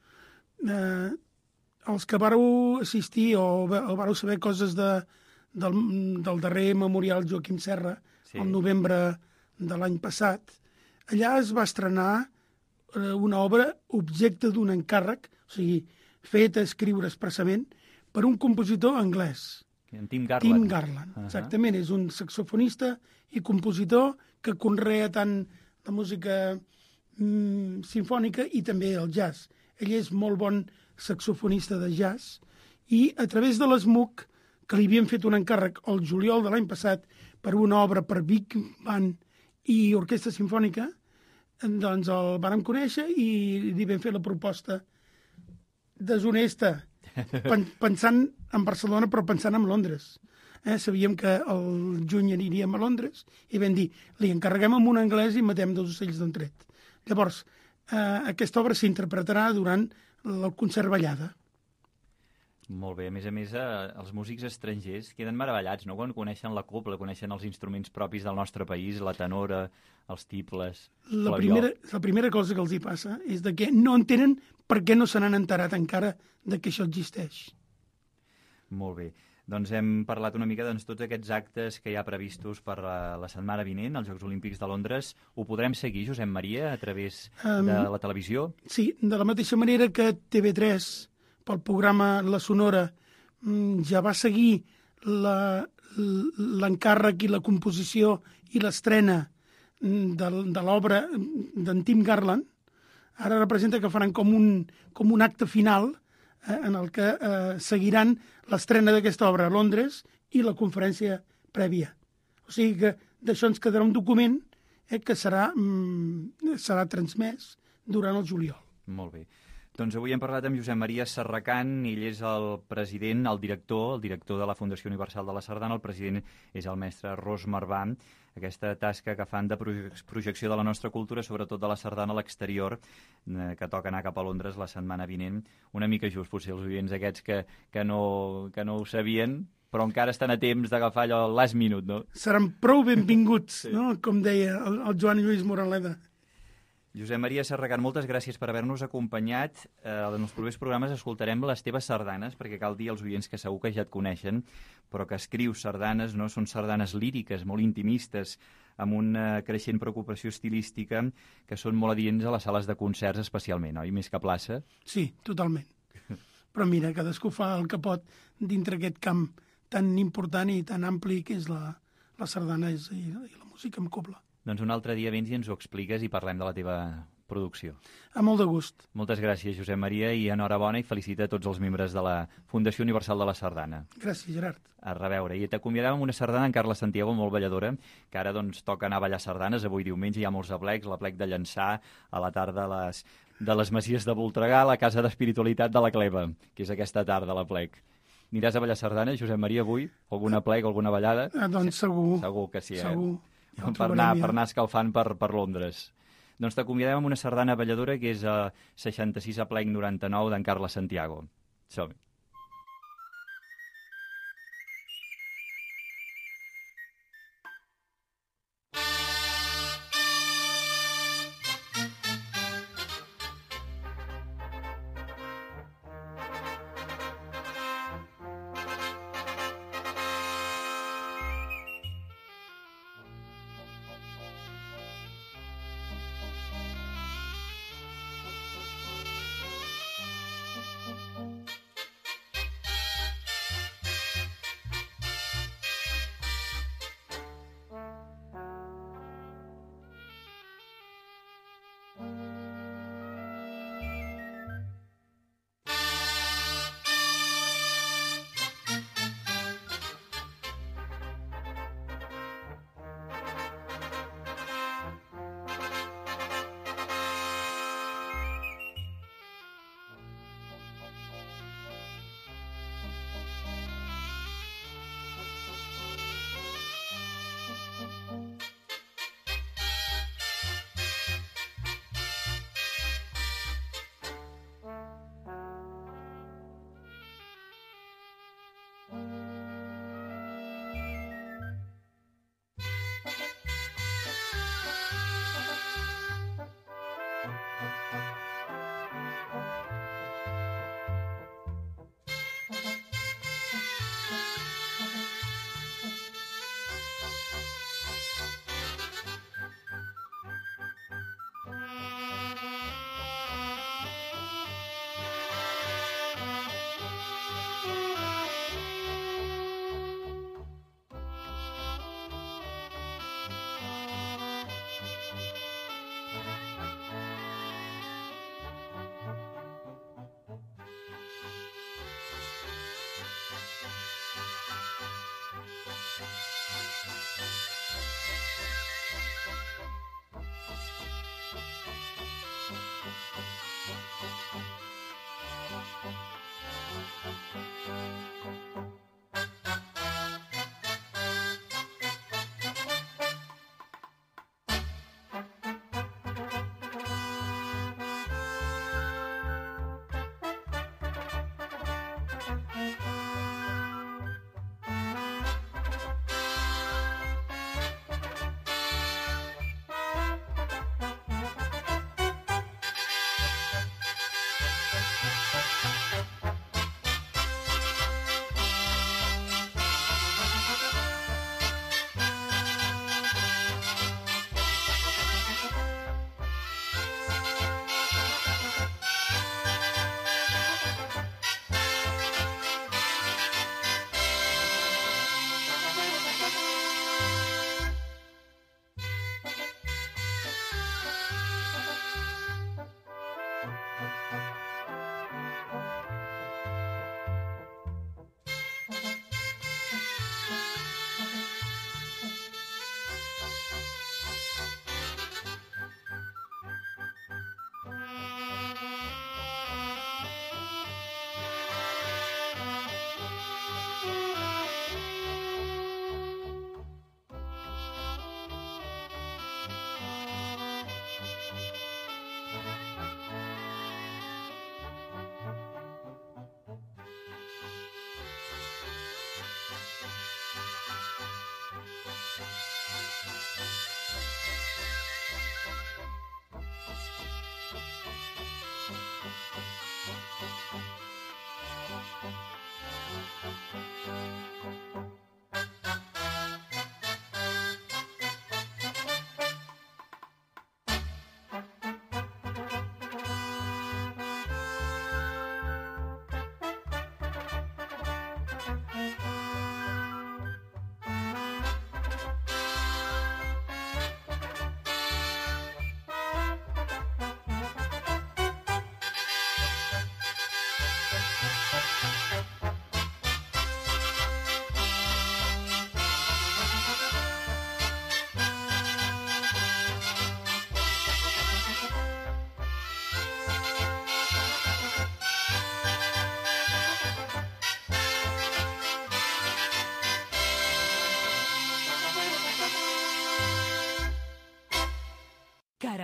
H: Els que vareu assistir o vareu saber coses del darrer memorial Joaquim Serra, el novembre de l'any passat, allà es va estrenar una obra objecte d'un encàrrec, o sigui, feta a escriure expressament per un compositor anglès.
E: Tim Garland.
H: Tim Garland, exactament. És un saxofonista i compositor que conrea tant la música simfònica i també el jazz. Ell és molt bon saxofonista de jazz i a través de l'ESMUC, que li havien fet un encàrrec el juliol de l'any passat per una obra per Big Band i Orquestra Simfònica, doncs el vàrem conèixer i li vam fer la proposta deshonesta, pensant en Barcelona però pensant en Londres. Sabíem que el juny aniríem a Londres i vam dir, li encarreguem amb un anglès i matem 2 ocells d'un tret. Llavors, aquesta obra s'interpretarà durant el concert ballada.
E: Molt bé. A més, els músics estrangers queden meravellats, no?, quan coneixen la copla, coneixen els instruments propis del nostre país, la tenora, els tibles...
H: La primera cosa que els hi passa és de que no entenen per què no se n'han enterat encara de que això existeix.
E: Molt bé. Doncs hem parlat una mica de tots aquests actes que hi ha previstos per la setmana vinent, als Jocs Olímpics de Londres. Ho podrem seguir, Josep Maria, a través de la televisió?
H: Sí, de la mateixa manera que TV3, pel programa La Sonora, ja va seguir l'encàrrec i la composició i l'estrena de l'obra d'en Tim Garland. Ara representa que faran com un acte final en el que seguiran l'estrena d'aquesta obra a Londres i la conferència prèvia. O sigui que d'això ens quedarà un document que serà transmès durant el juliol.
E: Molt bé. Doncs avui hem parlat amb Josep Maria Serracant, ell és el president, el director de la Fundació Universal de la Sardana, el president és el mestre Ros Marvà. Aquesta tasca que fan de projecció de la nostra cultura, sobretot de la sardana a l'exterior, que toca anar cap a Londres la setmana vinent. Una mica just, potser els oients aquests que no ho sabien, però encara estan a temps d'agafar allò el last minute, no?
H: Seran prou benvinguts, sí. No? Com deia el Joan Lluís Moraleda.
E: Josep Maria Serracant, moltes gràcies per haver-nos acompanyat. En els propers programes escoltarem les teves sardanes, perquè cal dir als oients que segur que ja et coneixen, però que escrius sardanes, no? Són sardanes líriques, molt intimistes, amb una creixent preocupació estilística, que són molt adients a les sales de concerts especialment, oi? Més que a plaça.
H: Sí, totalment. Però mira, cadascú fa el que pot dintre aquest camp tan important i tan ampli que és la sardana i la música amb cobla.
E: Doncs un altre dia vens i ens ho expliques i parlem de la teva producció.
H: A molt de gust.
E: Moltes gràcies, Josep Maria, i enhorabona i felicita a tots els membres de la Fundació Universal de la Sardana.
H: Gràcies, Gerard.
E: A reveure. I t'acomiadàvem amb una sardana en Carles Santiago, molt balladora, que ara doncs toca anar a ballar sardanes. Avui diumenge hi ha molts aplecs, l'aplec de Llançà, a la tarda de les Masies de Voltregà, a la Casa d'Espiritualitat de la Cleva, que és aquesta tarda l'aplec. Aniràs a ballar sardana, Josep Maria, avui? Algun aplec, alguna ballada?
H: Doncs segur.
E: Segur que sí,
H: Segur.
E: Per anar escalfant per Londres. Doncs t'acomiadem amb una sardana balladora que és a 66 aplec 99 d'en Carles Santiago. Som-hi.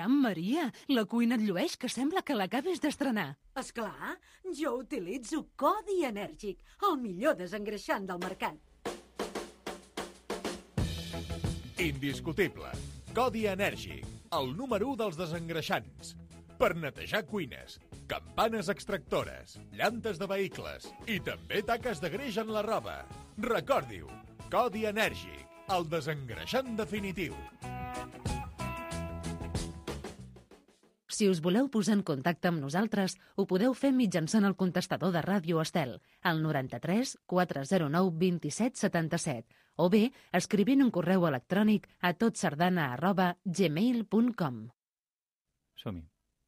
D: Caram, Maria, la cuina et llueix, que sembla que l'acabis d'estrenar.
I: Esclar, jo utilitzo Codi Enèrgic, el millor desengreixant del mercat.
J: Indiscutible. Codi Enèrgic, el número 1 dels desengreixants. Per netejar cuines, campanes extractores, llantes de vehicles i també taques de greix en la roba. Recordi-ho, Codi Enèrgic, el desengreixant definitiu.
D: Si us voleu posar en contacte amb nosaltres, ho podeu fer mitjançant el contestador de Ràdio Estel, al 93 409 27 77, o bé escrivint un correu electrònic a totsardana@gmail.com.
E: Som-hi.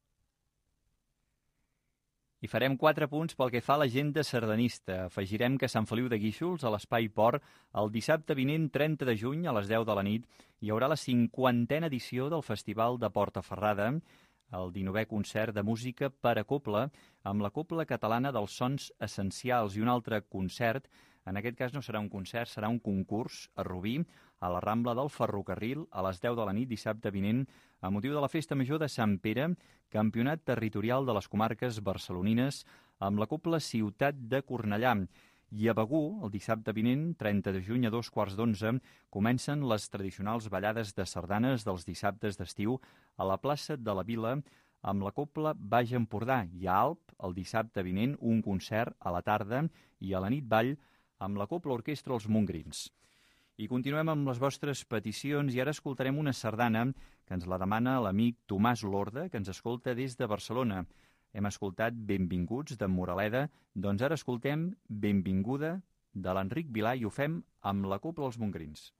E: I farem 4 punts pel que fa a l'agenda sardanista. Afegirem que a Sant Feliu de Guíxols, a l'Espai Port, el dissabte vinent 30 de juny a les 10 de la nit, hi haurà la 50a edició del Festival de Portaferrada, el 19è concert de música per a cobla, amb la Cobla Catalana dels Sons Essencials, i un altre concert, en aquest cas no serà un concert, serà un concurs a Rubí, a la Rambla del Ferrocarril, a les 10 de la nit, dissabte vinent, a motiu de la Festa Major de Sant Pere, Campionat Territorial de les Comarques Barcelonines, amb la Cobla Ciutat de Cornellà. I a Begur, el dissabte vinent, 30 de juny a 2:15, comencen les tradicionals ballades de sardanes dels dissabtes d'estiu a la plaça de la Vila, amb la Cobla Baix Empordà, i a Alp, el dissabte vinent, un concert a la tarda, i a la nit ball amb la Cobla Orquestra Els Montgrins. I continuem amb les vostres peticions, i ara escoltarem una sardana que ens la demana l'amic Tomàs Lorda, que ens escolta des de Barcelona. Hem escoltat Benvinguts, d'en Moraleda, doncs ara escoltem Benvinguda, de l'Enric Vilà, i ho fem amb la Cobla Els Montgrins.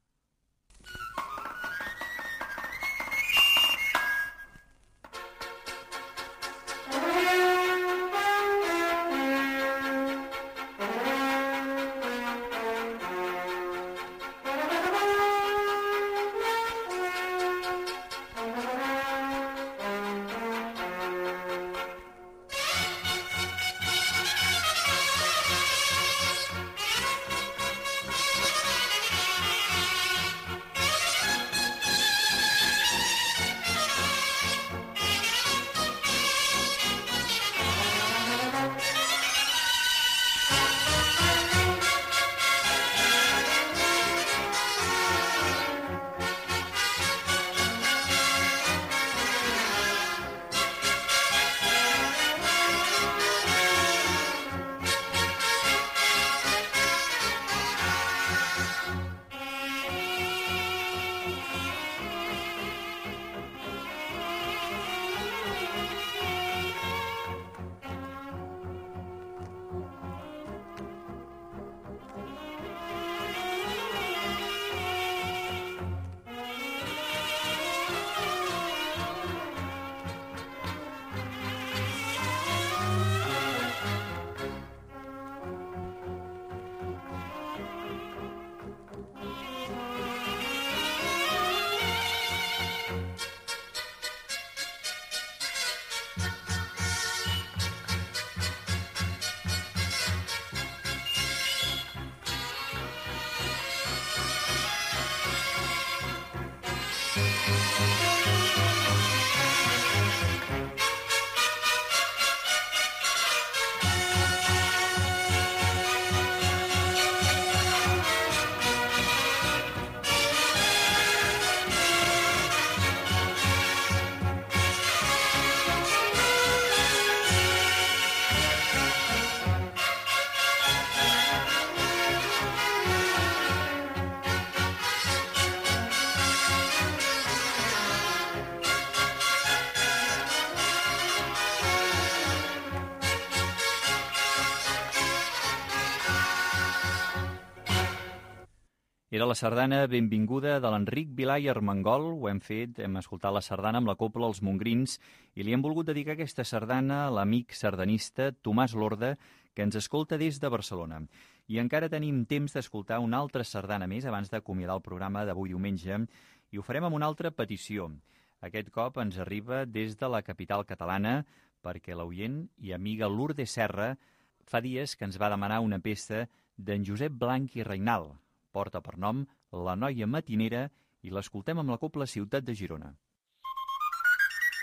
E: Era la sardana Benvinguda de l'Enric Vilà i Armengol. Ho hem fet, hem escoltat la sardana amb la Cobla Els Montgrins i li hem volgut dedicar aquesta sardana a l'amic sardanista Tomàs Lorda, que ens escolta des de Barcelona. I encara tenim temps d'escoltar una altra sardana més abans d'acomiadar el programa d'avui diumenge, i ho farem amb una altra petició. Aquest cop ens arriba des de la capital catalana, perquè l'oient i amiga Lourdes Serra fa dies que ens va demanar una peça d'en Josep Blanch i Reinal. Porta per nom La noia matinera i l'escoltem amb la Cobla Ciutat de Girona.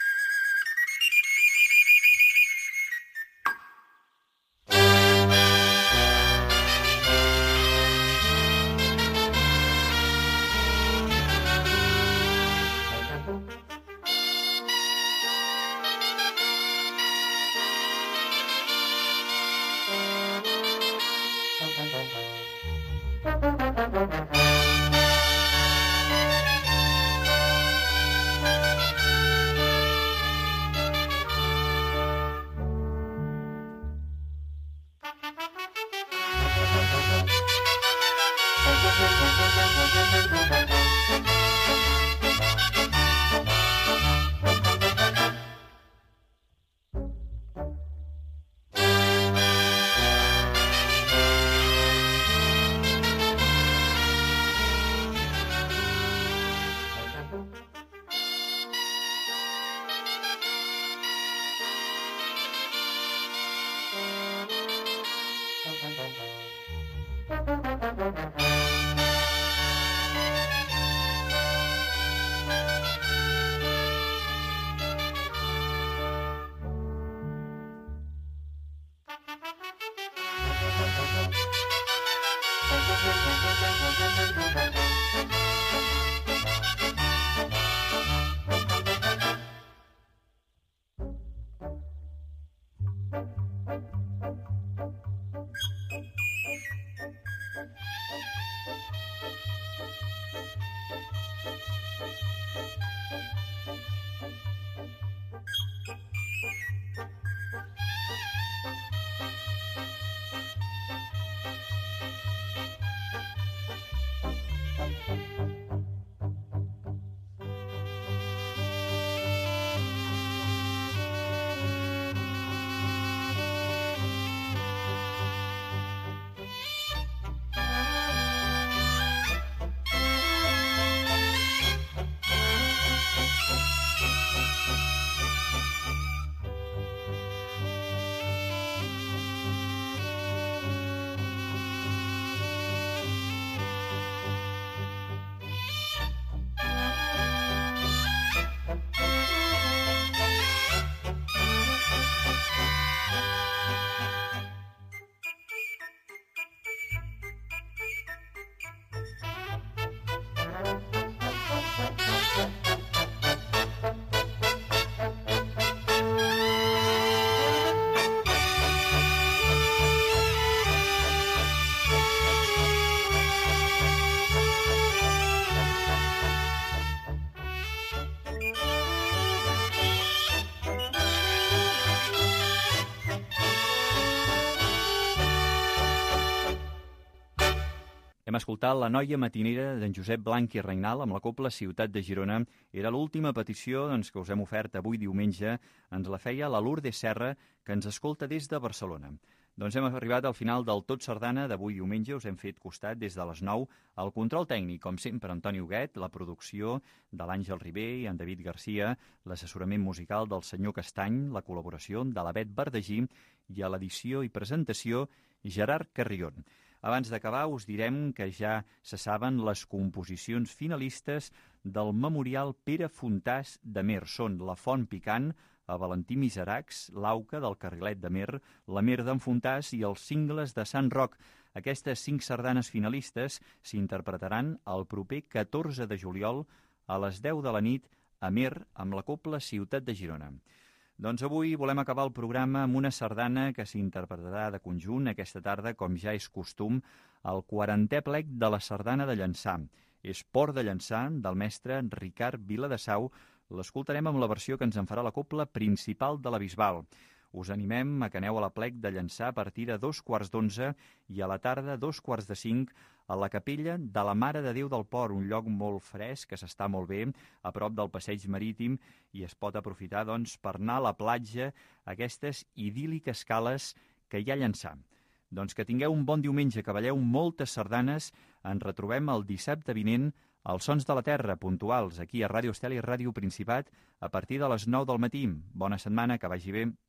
E: Hem escoltat La noia matinera d'en Josep Blanch i Reynal amb la cobla Ciutat de Girona. Era l'última petició que us hem ofert avui diumenge. Ens la feia la Lourdes Serra, que ens escolta des de Barcelona. Doncs hem arribat al final del Tot Sardana d'avui diumenge. Us hem fet costat des de les 9. El control tècnic, com sempre, Antoni Huguet, la producció de l'Àngel Ribé i en David Garcia, l'assessorament musical del senyor Castany, la col·laboració de la Bet Verdegí i a l'edició i presentació Gerard Carrion. Abans d'acabar, us direm que ja se saben les composicions finalistes del Memorial Pere Fontàs de Mer. Són La Font Picant, a Valentí Miseracs, l'Auca del Carrilet de Mer, La Mer d'en Fontàs i els Cingles de Sant Roc. Aquestes 5 sardanes finalistes s'interpretaran el proper 14 de juliol a les 10 de la nit a Mer amb la cobla Ciutat de Girona. Doncs avui volem acabar el programa amb una sardana que s'interpretarà de conjunt aquesta tarda, com ja és costum, el 40è plec de la sardana de Llançà. És Port de Llançà, del mestre Ricard Viladesau. L'escoltarem amb la versió que ens en farà la cobla principal de la Bisbal. Us animem a que aneu a la plec de Llançà a partir de 2:15 i a la tarda 2:45 a la capella de la Mare de Déu del Port, un lloc molt fresc, que s'està molt bé, a prop del passeig marítim, i es pot aprofitar per anar a la platja, aquestes idíl·liques cales que hi ha a Llançà. Doncs que tingueu un bon diumenge, que balleu moltes sardanes. Ens retrobem el dissabte vinent als Sons de la Terra, puntuals, aquí a Ràdio Estel i Ràdio Principat, a partir de les 9 del matí. Bona setmana, que vagi bé.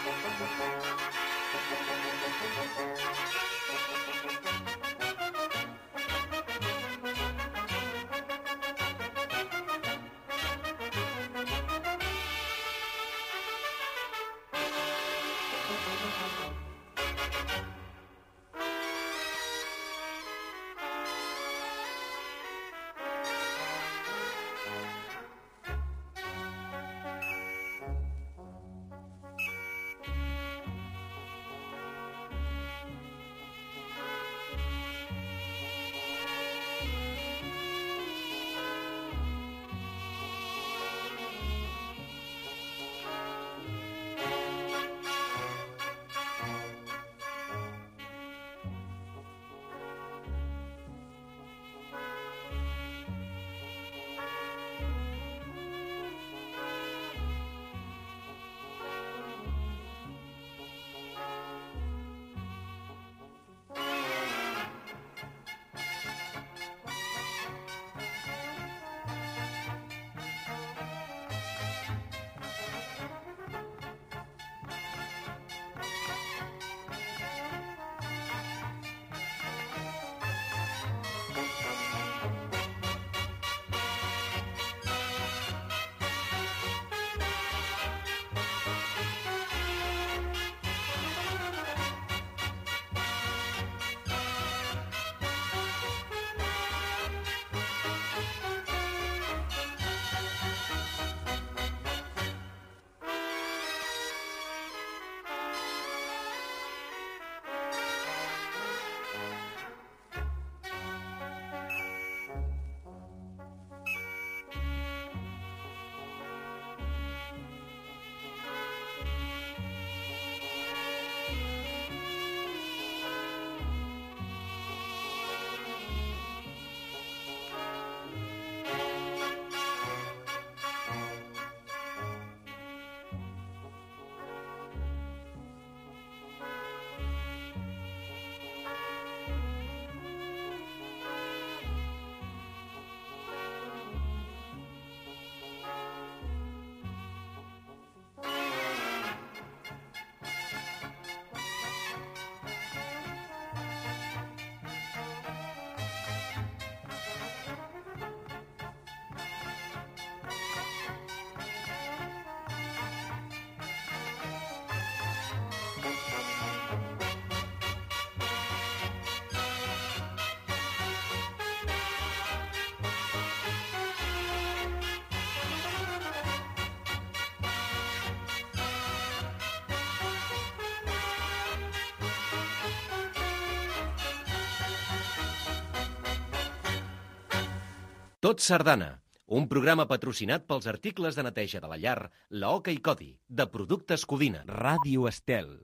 B: Tot Sardana, un programa patrocinat pels articles de neteja de la llar, la Oca i Codi, de Productes Codina.
E: Ràdio Estel.